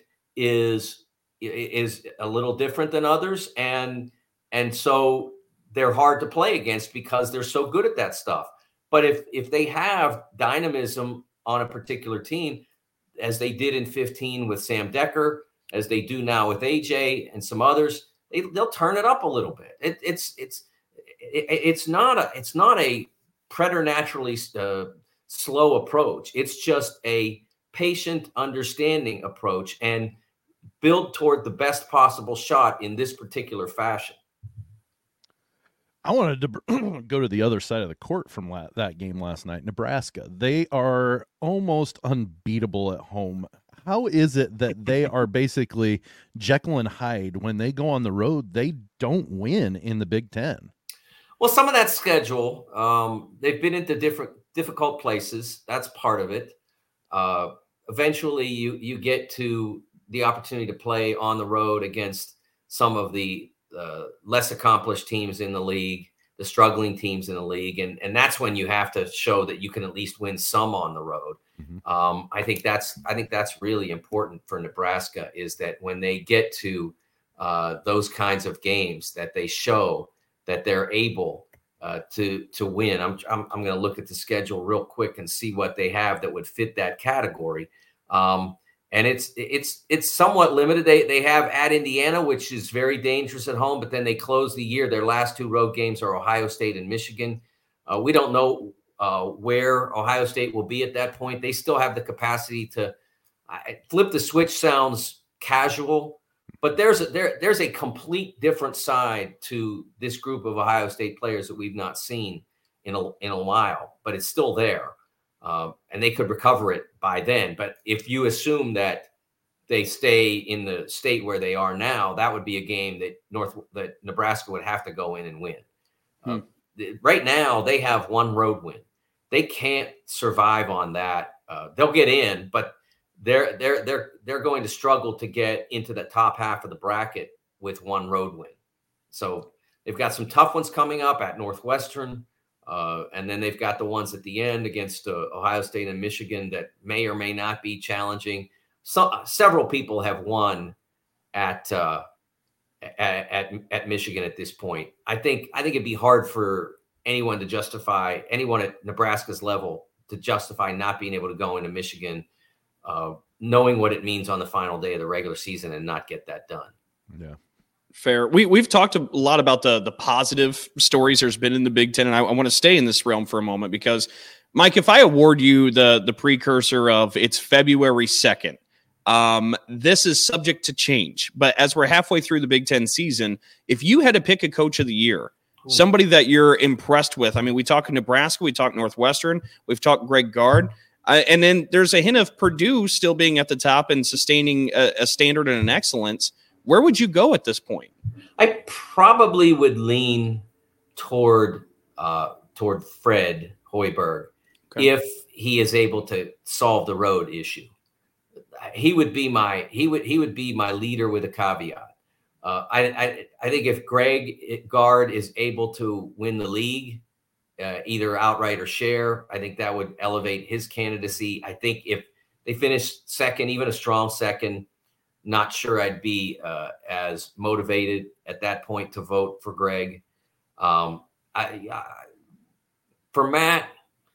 is is a little different than others, and and so they're hard to play against because they're so good at that stuff. But if if they have dynamism on a particular team, as they did in fifteen with Sam Decker, as they do now with A J and some others, they, they'll turn it up a little bit. It, it's it's it, it's not a it's not a preternaturally uh, slow approach. It's just a patient, understanding approach and build toward the best possible shot in this particular fashion. I wanted to go to the other side of the court from la- that game last night. Nebraska, they are almost unbeatable at home. How is it that they are basically Jekyll and Hyde? When they go on the road, they don't win in the Big Ten? Well, some of that schedule, um, they've been into different difficult places. That's part of it. Uh, eventually, you you get to the opportunity to play on the road against some of the uh, less accomplished teams in the league, the struggling teams in the league. And, and that's when you have to show that you can at least win some on the road. Mm-hmm. Um, I think that's, I think that's really important for Nebraska, is that when they get to uh, those kinds of games, that they show that they're able uh, to, to win. I'm, I'm, I'm going to look at the schedule real quick and see what they have that would fit that category. Um, And it's it's it's somewhat limited. They they have at Indiana, which is very dangerous at home, but then they close the year. Their last two road games are Ohio State and Michigan. Uh, we don't know uh, where Ohio State will be at that point. They still have the capacity to uh, flip the switch. Sounds casual, but there's a, there there's a complete different side to this group of Ohio State players that we've not seen in a in a while, but it's still there. Uh, and they could recover it by then. But if you assume that they stay in the state where they are now, that would be a game that North that Nebraska would have to go in and win. Hmm. Uh, th- right now, they have one road win. They can't survive on that. Uh, they'll get in, but they're they're they're they're going to struggle to get into the top half of the bracket with one road win. So they've got some tough ones coming up at Northwestern. Uh, and then they've got the ones at the end against uh, Ohio State and Michigan that may or may not be challenging. So, several people have won at, uh, at at at Michigan at this point. I think I think it'd be hard for anyone to justify anyone at Nebraska's level to justify not being able to go into Michigan, uh, knowing what it means on the final day of the regular season and not get that done. Yeah. Fair. We, we've talked a lot about the the positive stories there's been in the Big Ten, and I, I want to stay in this realm for a moment because, Mike, if I award you the the precursor of it's February second, um, this is subject to change. But as we're halfway through the Big Ten season, if you had to pick a coach of the year, somebody that you're impressed with. I mean, we talk Nebraska, we talk Northwestern, we've talked Greg Gard, uh, and then there's a hint of Purdue still being at the top and sustaining a, a standard and an excellence. Where would you go at this point? I probably would lean toward uh, toward Fred Hoiberg okay. if he is able to solve the road issue. He would be my he would he would be my leader with a caveat. Uh, I, I I think if Greg Gard is able to win the league, uh, either outright or share, I think that would elevate his candidacy. I think if they finish second, even a strong second, not sure I'd be uh, as motivated at that point to vote for Greg. Um, I, I, for Matt,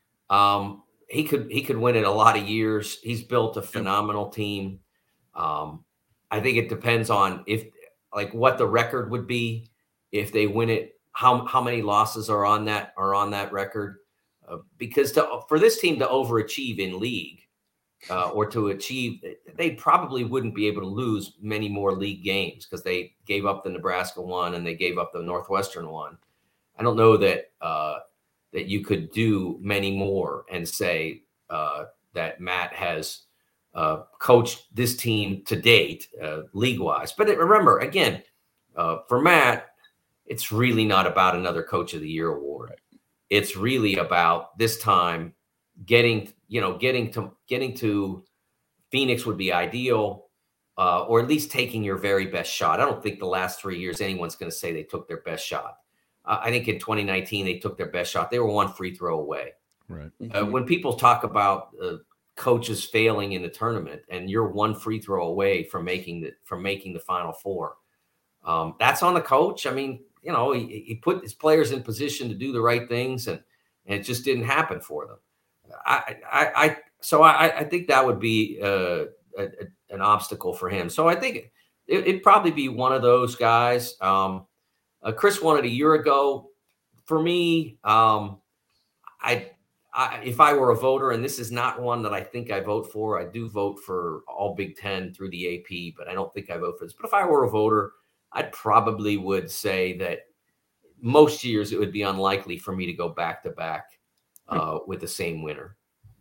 um, he could he could win it a lot of years. He's built a phenomenal team. Um, I think it depends on if. Like what the record would be if they win it, how how many losses are on that are on that record? Uh, because to, for this team to overachieve in league uh, or to achieve, they probably wouldn't be able to lose many more league games because they gave up the Nebraska one and they gave up the Northwestern one. I don't know that uh, that you could do many more and say uh, that Matt has. Uh, coached this team to date, uh, league-wise. But it, remember, again, uh, for Matt, it's really not about another Coach of the Year award. It's really about this time getting, you know, getting to getting to Phoenix would be ideal, uh, or at least taking your very best shot. I don't think the last three years anyone's going to say they took their best shot. Uh, I think in twenty nineteen they took their best shot. They were one free throw away. Right. Uh, when people talk about uh, coaches failing in the tournament and you're one free throw away from making the from making the Final Four, um, that's on the coach. I mean, you know, he, he put his players in position to do the right things, and, and it just didn't happen for them. I, I, I so I, I think that would be uh, a, a, an obstacle for him. So I think it, it'd probably be one of those guys. Um, uh, Chris won it a year ago. For me, um, I. I, if I were a voter, and this is not one that I think I vote for, I do vote for all Big Ten through the A P, but I don't think I vote for this. But if I were a voter, I probably would say that most years it would be unlikely for me to go back to back uh, with the same winner.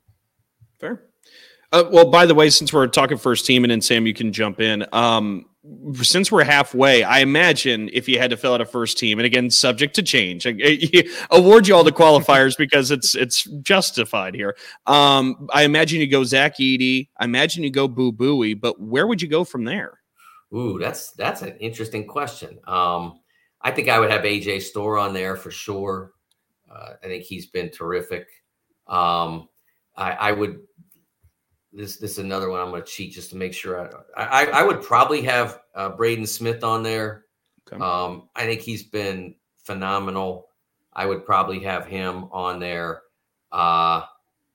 Fair. Uh, well, by the way, since we're talking first team, and then Sam, you can jump in. Um, since we're halfway, I imagine if you had to fill out a first team, and again, subject to change, I, I, award you all the qualifiers because it's it's justified here. Um, I imagine you go Zach Edey. I imagine you go Boo Buie, but where would you go from there? Ooh, that's that's an interesting question. Um, I think I would have A J Storr on there for sure. Uh, I think he's been terrific. Um, I, I would. This this is another one I'm going to cheat just to make sure. I I, I would probably have uh, Braden Smith on there. Okay. Um, I think he's been phenomenal. I would probably have him on there. Uh,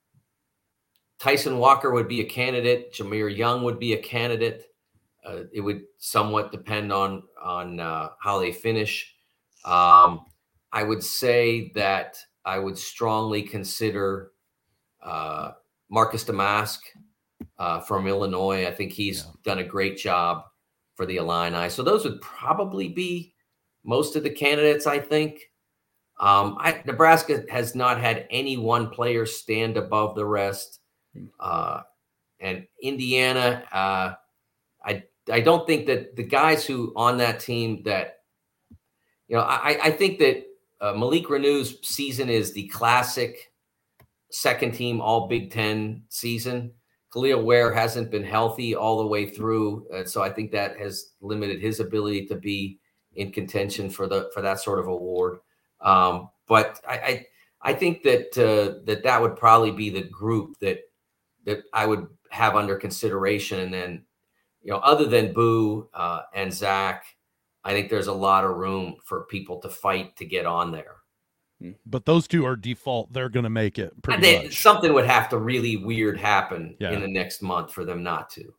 Tyson Walker would be a candidate. Jameer Young would be a candidate. Uh, it would somewhat depend on on uh, how they finish. Um, I would say that I would strongly consider uh, Marcus Damask. Uh, from Illinois. I think he's yeah. done a great job for the Illini. So those would probably be most of the candidates, I think. Um, I, Nebraska has not had any one player stand above the rest. Uh, and Indiana, uh, I I don't think that the guys who on that team that, you know, I, I think that uh, Malik Renew's season is the classic second team all Big Ten season. Khalil Ware hasn't been healthy all the way through, and so I think that has limited his ability to be in contention for the for that sort of award. Um, but I, I I think that uh, that that would probably be the group that that I would have under consideration. And then, you know, other than Boo uh, and Zach, I think there's a lot of room for people to fight to get on there. But those two are default. They're going to make it pretty they, much. Something would have to really weird happen yeah. in the next month for them not to.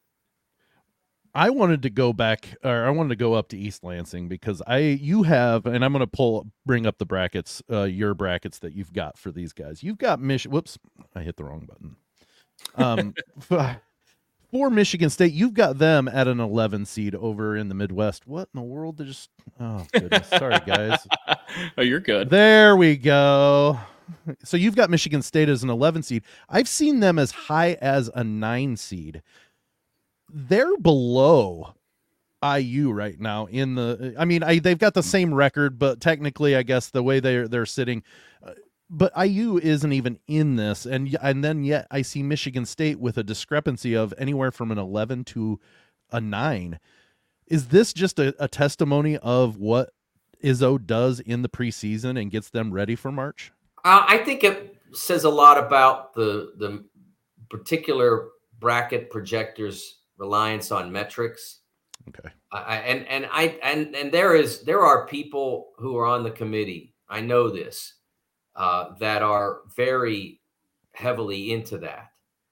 I wanted to go back, or I wanted to go up to East Lansing because I, you have, and I'm going to pull, bring up the brackets, uh, your brackets that you've got for these guys. You've got Mich. Whoops, I hit the wrong button. Um, for Michigan State, you've got them at an eleven seed over in the Midwest. What in the world? They just oh goodness, sorry guys. Oh, you're good. There we go. So you've got Michigan State as an eleven seed. I've seen them as high as a nine seed. They're below I U right now in the. I mean, I, they've got the same record, but technically, I guess the way they're they're sitting. Uh, But I U isn't even in this, and and then yet I see Michigan State with a discrepancy of anywhere from an eleven to a nine. Is this just a, a testimony of what Izzo does in the preseason and gets them ready for March? Uh, I think it says a lot about the the particular bracket projectors' reliance on metrics. Okay, I, and and I and and there is there are people who are on the committee. I know this. Uh, that are very heavily into that.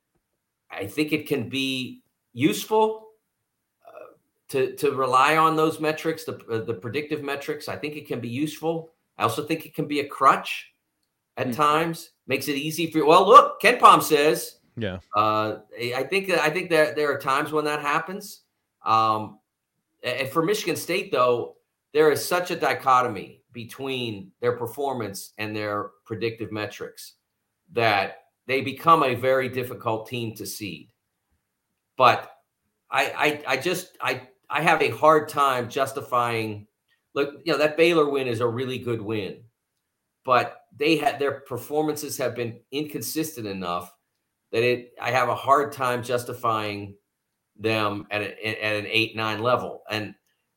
I think it can be useful uh, to to rely on those metrics, the uh, the predictive metrics. I think it can be useful. I also think it can be a crutch at mm-hmm. times. Makes it easy for you. Well, look, Ken Pom says. Yeah. Uh, I think that I think that there are times when that happens. Um, and for Michigan State, though, there is such a dichotomy between their performance and their predictive metrics that they become a very difficult team to seed. But I, I, I just, I, I have a hard time justifying, look, you know, that Baylor win is a really good win, but they had, their performances have been inconsistent enough that it, I have a hard time justifying them at, a, at an eight, nine level. And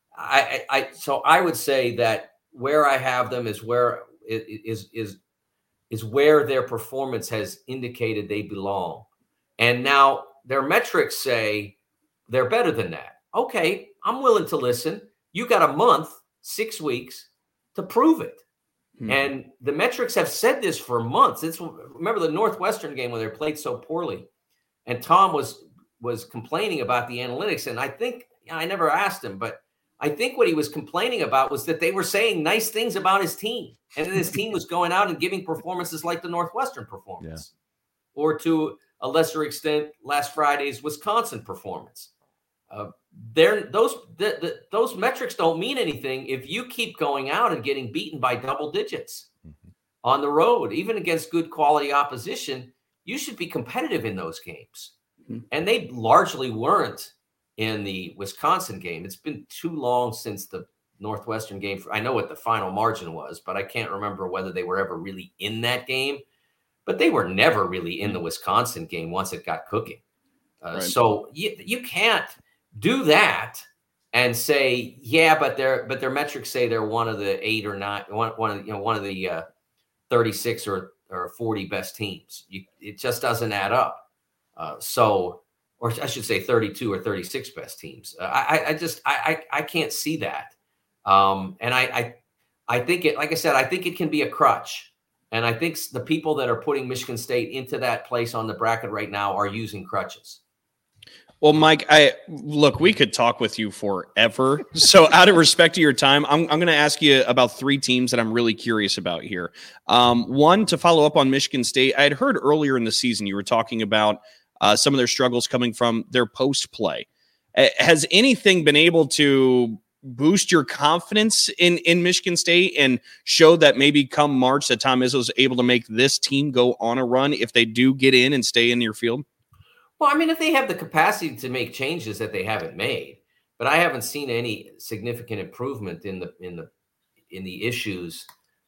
I, I, I, so I would say that where I have them is where is is is where their performance has indicated they belong. And now their metrics say they're better than that. Okay, I'm willing to listen. You got a month, six weeks to prove it. Hmm. And the metrics have said this for months. It's remember the Northwestern game when they played so poorly. And Tom was was complaining about the analytics. And I think I never asked him, but I think what he was complaining about was that they were saying nice things about his team. And then his team was going out and giving performances like the Northwestern performance. Yeah. Or to a lesser extent, last Friday's Wisconsin performance. Uh, they're, those the, the, those metrics don't mean anything if you keep going out and getting beaten by double digits mm-hmm. on the road. Even against good quality opposition, you should be competitive in those games. Mm-hmm. And they largely weren't. In the Wisconsin game, it's been too long since the Northwestern game. I know what the final margin was, but I can't remember whether they were ever really in that game. But they were never really in the Wisconsin game once it got cooking. Uh, right. So you, you can't do that and say, yeah, but their but their metrics say they're one of the eight or nine, one one of you know one of the uh, thirty-six or or forty best teams. You, it just doesn't add up. Uh, so. Or I should say thirty-two or thirty-six best teams. Uh, I, I just I, I I can't see that, um, and I, I I think it. Like I said, I think it can be a crutch, and I think the people that are putting Michigan State into that place on the bracket right now are using crutches. Well, Mike, I look. We could talk with you forever. So, out of respect to your time, I'm I'm going to ask you about three teams that I'm really curious about here. Um, one, to follow up on Michigan State, I had heard earlier in the season you were talking about. Uh, some of their struggles coming from their post play. Uh, has anything been able to boost your confidence in, in Michigan State and show that maybe come March that Tom Izzo is able to make this team go on a run if they do get in and stay in your field? Well, I mean, if they have the capacity to make changes that they haven't made, but I haven't seen any significant improvement in the in the in the issues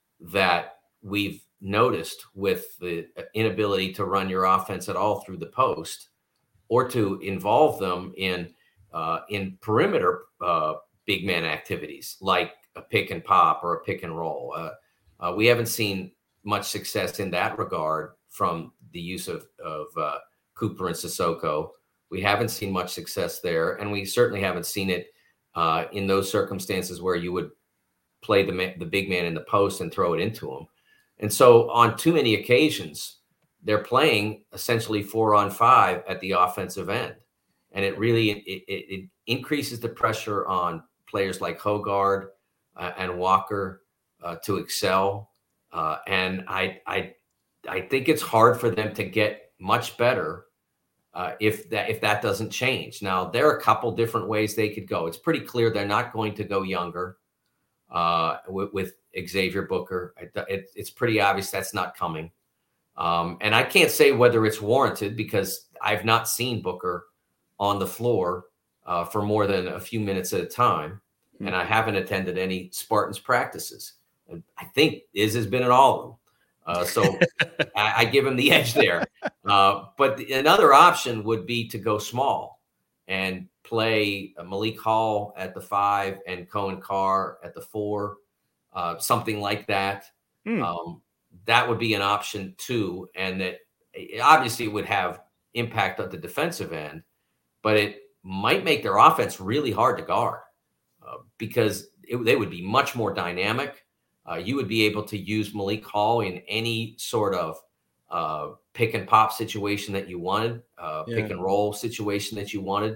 that we've noticed with the inability to run your offense at all through the post or to involve them in uh, in perimeter uh, big man activities like a pick and pop or a pick and roll. Uh, uh, we haven't seen much success in that regard from the use of, of uh, Cooper and Sissoko. We haven't seen much success there, and we certainly haven't seen it uh, in those circumstances where you would play the man, the big man in the post and throw it into him. And so on too many occasions, they're playing essentially four on five at the offensive end. And it really it, it, it increases the pressure on players like Hogard uh, and Walker uh, to excel. Uh, and I, I, I think it's hard for them to get much better uh, if that if that doesn't change. Now, there are a couple different ways they could go. It's pretty clear they're not going to go younger uh, with, with Xavier Booker. It, it, it's pretty obvious that's not coming. Um, and I can't say whether it's warranted because I've not seen Booker on the floor uh, for more than a few minutes at a time. Mm-hmm. And I haven't attended any Spartans practices. And I think Iz has been at all of them. Uh, so I, I give him the edge there. Uh, but the, another option would be to go small and play Malik Hall at the five and Cohen Carr at the four, uh, something like that. Mm. Um, that would be an option too. And that obviously would have impact on the defensive end, but it might make their offense really hard to guard uh, because it, they would be much more dynamic. Uh, you would be able to use Malik Hall in any sort of uh, pick and pop situation that you wanted, uh, yeah. pick and roll situation that you wanted.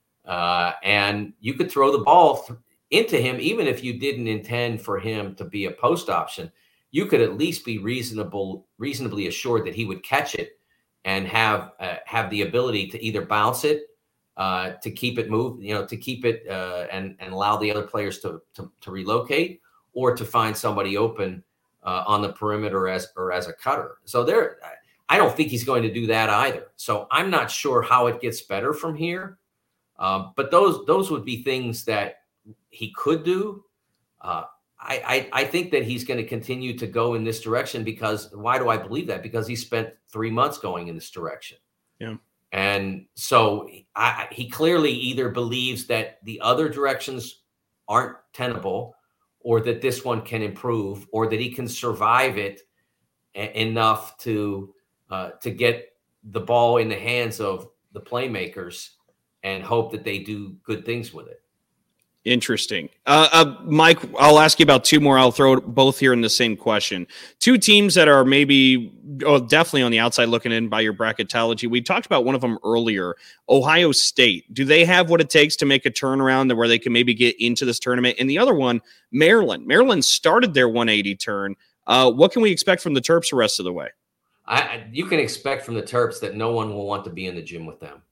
Uh, and you could throw the ball th- into him, even if you didn't intend for him to be a post option. You could at least be reasonable, reasonably assured that he would catch it and have uh, have the ability to either bounce it, uh, to keep it move, you know, to keep it uh, and and allow the other players to to, to relocate, or to find somebody open uh, on the perimeter as or as a cutter. So there, I don't think he's going to do that either. So I'm not sure how it gets better from here. Um, but those those would be things that he could do. Uh, I, I I think that he's going to continue to go in this direction because why do I believe that? Because he spent three months going in this direction. Yeah. And so I, he clearly either believes that the other directions aren't tenable, or that this one can improve, or that he can survive it a- enough to uh, to get the ball in the hands of the playmakers and hope that they do good things with it. Interesting. Uh, uh, Mike, I'll ask you about two more. I'll throw both here in the same question. Two teams that are maybe oh, definitely on the outside looking in by your bracketology. We talked about one of them earlier, Ohio State. Do they have what it takes to make a turnaround where they can maybe get into this tournament? And the other one, Maryland. Maryland started their one eighty turn. Uh, what can we expect from the Terps the rest of the way? I, you can expect from the Terps that no one will want to be in the gym with them.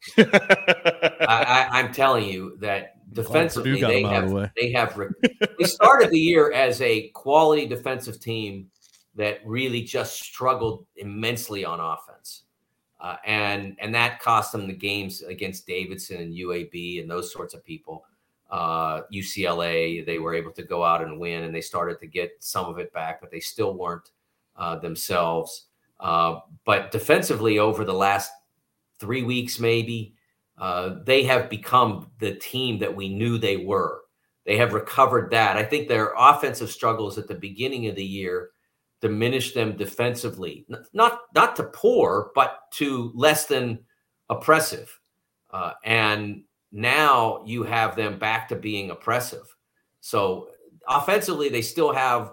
I, I, I'm telling you that defensively, they have, the they have they started the year as a quality defensive team that really just struggled immensely on offense, uh, and and that cost them the games against Davidson and U A B and those sorts of people. Uh, U C L A, they were able to go out and win, and they started to get some of it back, but they still weren't uh, themselves. Uh, but defensively, over the last three weeks, maybe, uh, they have become the team that we knew they were. They have recovered that. I think their offensive struggles at the beginning of the year diminished them defensively, not not to poor, but to less than oppressive. Uh, and now you have them back to being oppressive. So offensively, they still have.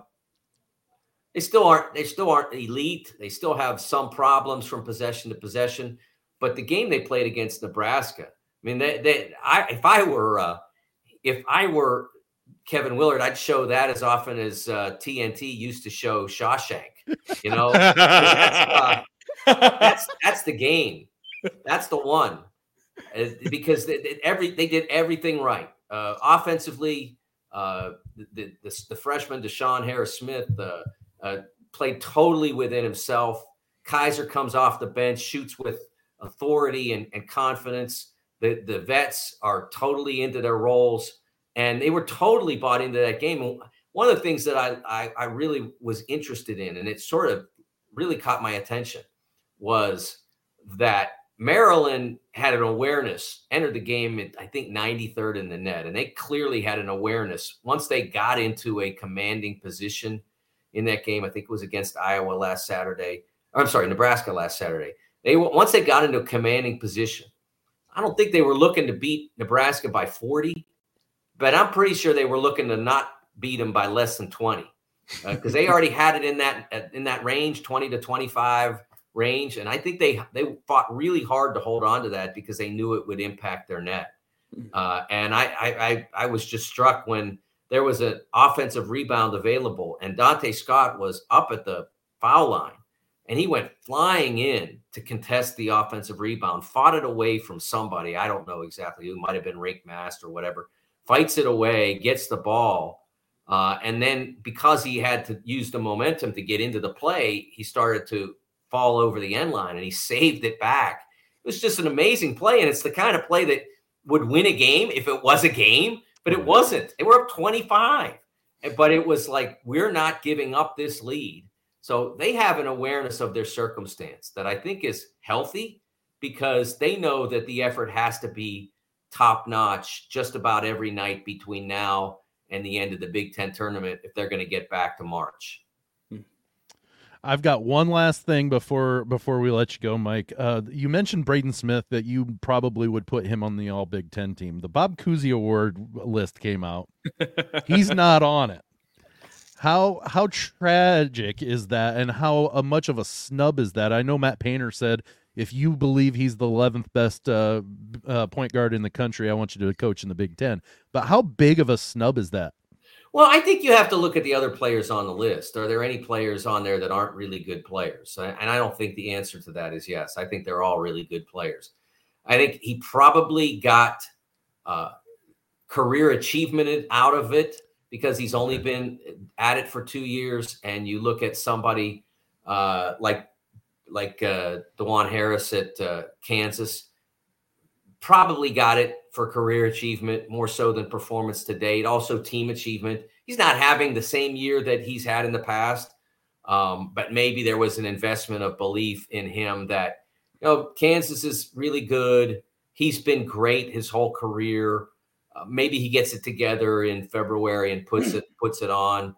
They still aren't. They still aren't elite. They still have some problems from possession to possession. But the game they played against Nebraska, I mean, they, they, I, if I were, uh, if I were Kevin Willard, I'd show that as often as uh, T N T used to show Shawshank. You know, that's, uh, that's that's the game. That's the one, uh, because they, they, every they did everything right uh, offensively. Uh, the, the the freshman Deshaun Harris-Smith. Uh, Uh, played totally within himself. Kaiser comes off the bench, shoots with authority and, and confidence. The, the vets are totally into their roles, and they were totally bought into that game. One of the things that I, I, I really was interested in, and it sort of really caught my attention, was that Maryland had an awareness, entered the game at, I think, ninety-third in the net, and they clearly had an awareness once they got into a commanding position in that game. I think it was against Iowa last Saturday. I'm sorry, Nebraska last Saturday. They once they got into a commanding position, I don't think they were looking to beat Nebraska by forty, but I'm pretty sure they were looking to not beat them by less than twenty, because uh, they already had it in that in that range, twenty to twenty-five range, and I think they they fought really hard to hold on to that because they knew it would impact their net. Uh, and I, I I I was just struck when there was an offensive rebound available, and Dante Scott was up at the foul line, and he went flying in to contest the offensive rebound, fought it away from somebody. I don't know exactly who, might have been Rink Mast or whatever, fights it away, gets the ball. Uh, and then because he had to use the momentum to get into the play, he started to fall over the end line and he saved it back. It was just an amazing play. And it's the kind of play that would win a game if it was a game, but it wasn't. They were up twenty-five, but it was like, we're not giving up this lead. So they have an awareness of their circumstance that I think is healthy, because they know that the effort has to be top notch just about every night between now and the end of the Big Ten tournament if they're going to get back to March. I've got one last thing before before we let you go, Mike. Uh, you mentioned Braden Smith, that you probably would put him on the All Big Ten team. The Bob Cousy Award list came out. He's not on it. How how tragic is that, and how uh, much of a snub is that? I know Matt Painter said, if you believe he's the eleventh best uh, uh, point guard in the country, I want you to coach in the Big Ten. But how big of a snub is that? Well, I think you have to look at the other players on the list. Are there any players on there that aren't really good players? And I don't think the answer to that is yes. I think they're all really good players. I think he probably got uh, career achievement out of it because he's only been at it for two years. And you look at somebody uh, like like uh, DeJuan Harris at uh, Kansas, probably got it for career achievement more so than performance to date. Also team achievement. He's not having the same year that he's had in the past, um, but maybe there was an investment of belief in him that, you know, Kansas is really good. He's been great his whole career. Uh, maybe he gets it together in February and puts it puts it on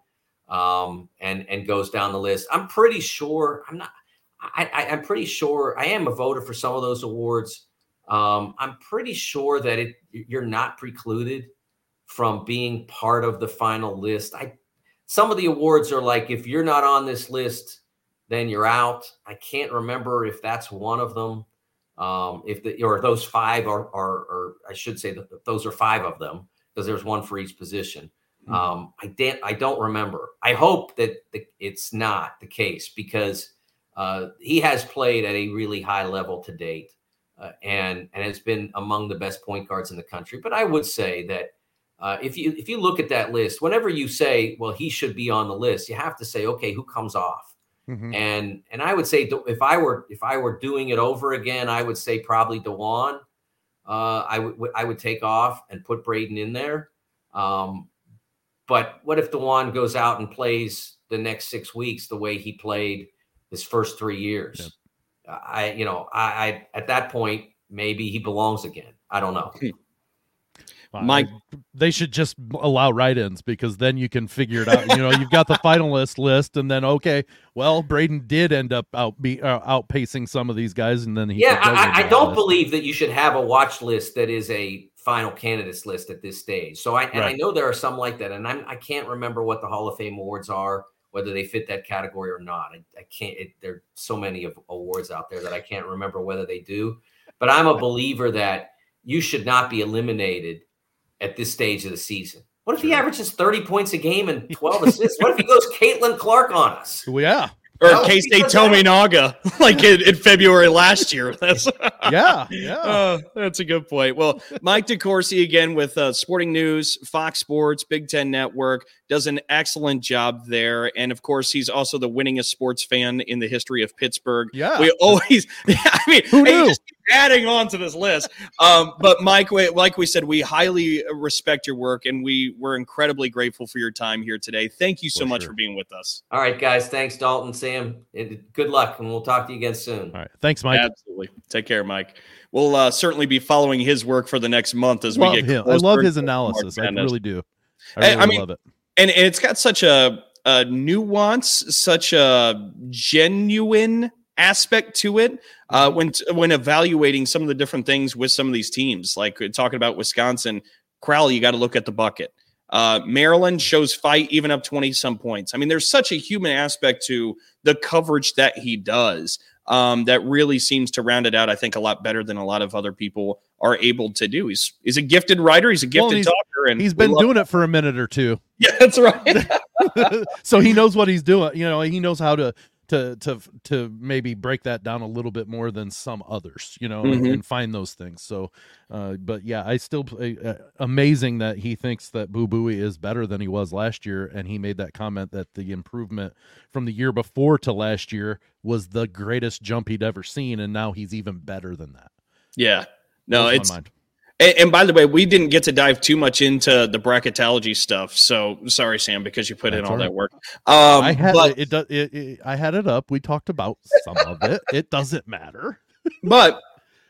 um, and and goes down the list. I'm pretty sure. I'm not. I, I, I'm pretty sure. I am a voter for some of those awards. Um, I'm pretty sure that it you're not precluded from being part of the final list. I some of the awards are like, if you're not on this list, then you're out. I can't remember if that's one of them. Um, if the or those five are, are or I should say that those are five of them, because there's one for each position. Mm-hmm. Um, I didn't. I don't remember. I hope that the, it's not the case, because uh, he has played at a really high level to date. Uh, and and has been among the best point guards in the country. But I would say that uh, if you if you look at that list, whenever you say, well, he should be on the list, you have to say, okay, who comes off? Mm-hmm. And and I would say, if I were if I were doing it over again, I would say probably DeJuan. Uh, I would I would take off and put Braden in there. Um, but what if DeJuan goes out and plays the next six weeks the way he played his first three years? Yep. I, you know, I, I, at that point, maybe he belongs again. I don't know. Mike, they should just allow write-ins, because then you can figure it out. You know, you've got the finalist list, and then, okay, well, Braden did end up out be uh, outpacing some of these guys, and then he. Yeah, I, I don't list. believe that you should have a watch list that is a final candidates list at this stage. So I, and right. I know there are some like that, and I'm, I can't remember what the Hall of Fame awards are, whether they fit that category or not. I, I can't, it, there are so many of awards out there that I can't remember whether they do, but I'm a believer that you should not be eliminated at this stage of the season. What if he averages thirty points a game and twelve assists? What if he goes Caitlin Clark on us? Well, yeah. Or K-State Tominaga, like in, in February last year. That's yeah, yeah. Uh, that's a good point. Well, Mike DeCourcy again with uh, Sporting News, Fox Sports, Big Ten Network, does an excellent job there. And of course, he's also the winningest sports fan in the history of Pittsburgh. Yeah, we always. I mean, who knew? Hey, just adding on to this list. Um, but Mike, like we said, we highly respect your work, and we we're incredibly grateful for your time here today. Thank you so for much sure. for being with us. All right, guys. Thanks, Dalton, Sam. It, good luck, and we'll talk to you again soon. All right. Thanks, Mike. Absolutely. Take care, Mike. We'll uh, certainly be following his work for the next month as love we get him. I love his analysis. I really do. I really I mean, love it. And, and it's got such a, a nuance, such a genuine aspect to it uh, when when evaluating some of the different things with some of these teams. Like talking about Wisconsin, Crowley, you got to look at the bucket. Uh, Maryland shows fight even up twenty some points. I mean, there's such a human aspect to the coverage that he does um, that really seems to round it out, I think, a lot better than a lot of other people are able to do. He's he's a gifted writer. He's a gifted well, he's, talker. And he's been doing it for a minute or two. Yeah, that's right. So he knows what he's doing. You know, he knows how to to to to maybe break that down a little bit more than some others, you know, Mm-hmm. and, and find those things. So, uh, but yeah, I still play, uh, amazing that he thinks that Boo Buie is better than he was last year, and he made that comment that the improvement from the year before to last year was the greatest jump he'd ever seen, and now he's even better than that. Yeah, no, Blows my it's. mind. And, and by the way, we didn't get to dive too much into the bracketology stuff, so sorry, Sam, because you put That's in all all right. that work. Um, I had but, it, it, it, it. I had it up. We talked about some of it. It doesn't matter. but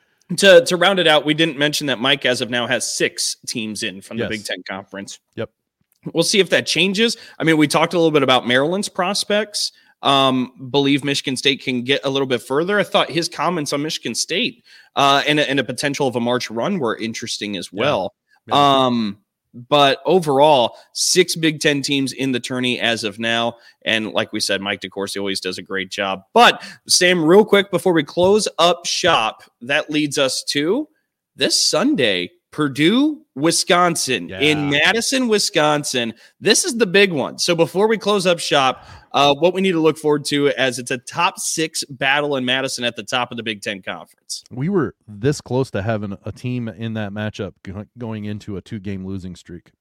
to to round it out, we didn't mention that Mike, as of now, has six teams in from the Yes. Big Ten Conference. Yep. We'll see if that changes. I mean, we talked a little bit about Maryland's prospects. Um, believe Michigan State can get a little bit further. I thought his comments on Michigan State uh, and, a, and a potential of a March run were interesting as well. Yeah. Yeah. Um, but overall, six Big Ten teams in the tourney as of now. And like we said, Mike DeCourcy always does a great job. But Sam, real quick, before we close up shop, that leads us to this Sunday, Purdue, Wisconsin, Yeah. in Madison, Wisconsin. This is the big one. So before we close up shop, uh, what we need to look forward to, as it's a top six battle in Madison at the top of the Big Ten Conference. We were this close to having a team in that matchup go- going into a two-game losing streak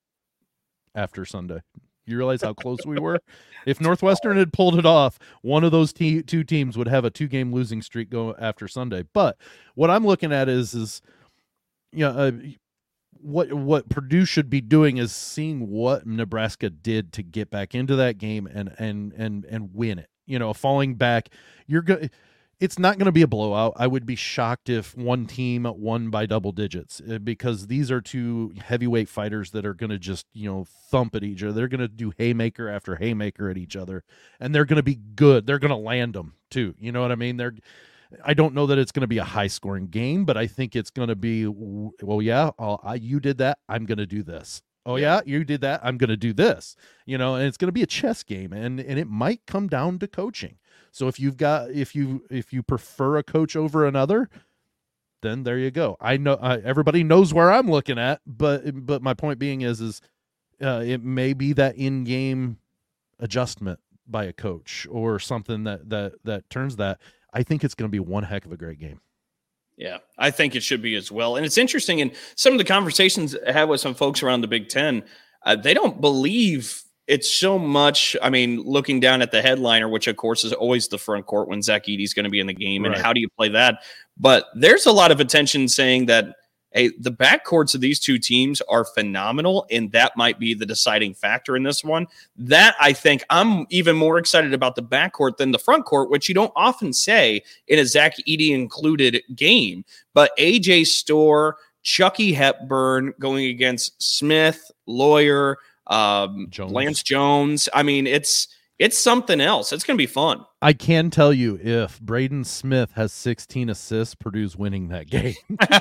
after Sunday. You realize how close we were? If Northwestern had pulled it off, one of those te- two teams would have a two-game losing streak go after Sunday. But what I'm looking at is, is you know, uh, what what Purdue should be doing is seeing what Nebraska did to get back into that game and and and and win it. You know, falling back, you're going. It's not going to be a blowout. I would be shocked if one team won by double digits, because these are two heavyweight fighters that are going to just, you know, thump at each other. They're going to do haymaker after haymaker at each other, and they're going to be good. They're going to land them too. You know what I mean? They're. I don't know that it's going to be a high-scoring game, but I think it's going to be, well, yeah, I'll, I, you did that, I'm going to do this. Oh, yeah, you did that, I'm going to do this. You know, and it's going to be a chess game, and and it might come down to coaching. So if you've got if you if you prefer a coach over another, then there you go. I know uh, everybody knows where I'm looking at, but but my point being is is uh, it may be that in-game adjustment by a coach or something that that that turns that. I think it's going to be one heck of a great game. Yeah, I think it should be as well. And it's interesting, in some of the conversations I had with some folks around the Big Ten, uh, they don't believe it's so much. I mean, looking down at the headliner, which of course is always the front court when Zach Edey's going to be in the game, and Right. how do you play that? But there's a lot of attention saying that, hey, the backcourts of these two teams are phenomenal, and that might be the deciding factor in this one. That, I think, I'm even more excited about the backcourt than the front court, which you don't often say in a Zach Edey included game. But A J Storr, Chucky Hepburn going against Smith, Lawyer, um, Jones. Lance Jones. I mean, it's it's something else. It's going to be fun. I can tell you, if Braden Smith has sixteen assists, Purdue's winning that game.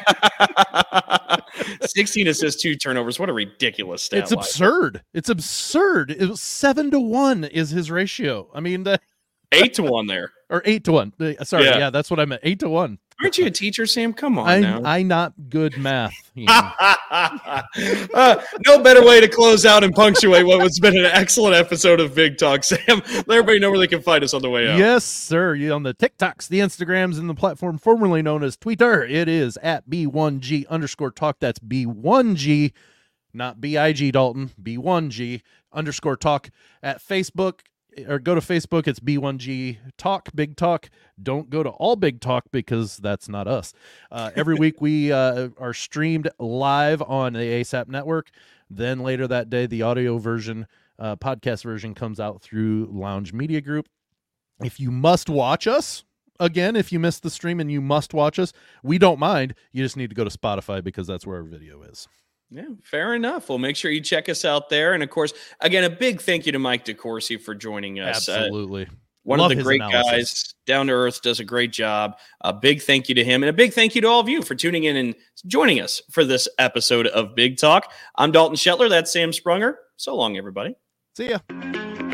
sixteen assists, two turnovers. What a ridiculous stat It's line. absurd. It's absurd. It was seven to one is his ratio. I mean, the, Eight to one there. or eight to one. Uh, Sorry, Yeah. yeah. that's what I meant. Eight to one. Aren't you a teacher, Sam? Come on I now. I not good math. You know. uh, no better way to close out and punctuate what has been an excellent episode of Big Talk. Sam, let everybody know where they can find us on the way out. Yes, sir. You on the TikToks, the Instagrams, and the platform formerly known as Twitter. It is at B one G underscore talk. That's B one G, not B I G, Dalton. B one G underscore talk. At Facebook, or go to Facebook, it's B one G Talk, Big Talk. Don't go to All Big Talk, because that's not us. Uh, every week we uh, are streamed live on the ASAP network. Then later that day, the audio version, uh, podcast version, comes out through Lounge Media Group. If you must watch us, again, if you missed the stream and you must watch us, we don't mind. You just need to go to Spotify, because that's where our video is. Yeah, fair enough. Well, make sure you check us out there. And of course, again, a big thank you to Mike DeCourcy for joining us. Uh, Absolutely. one Love of the his great analysis. guys, down to earth, does a great job. A big thank you to him, and a big thank you to all of you for tuning in and joining us for this episode of Big Talk. I'm Dalton Shetler. That's Sam Sprunger. So long, everybody. See ya.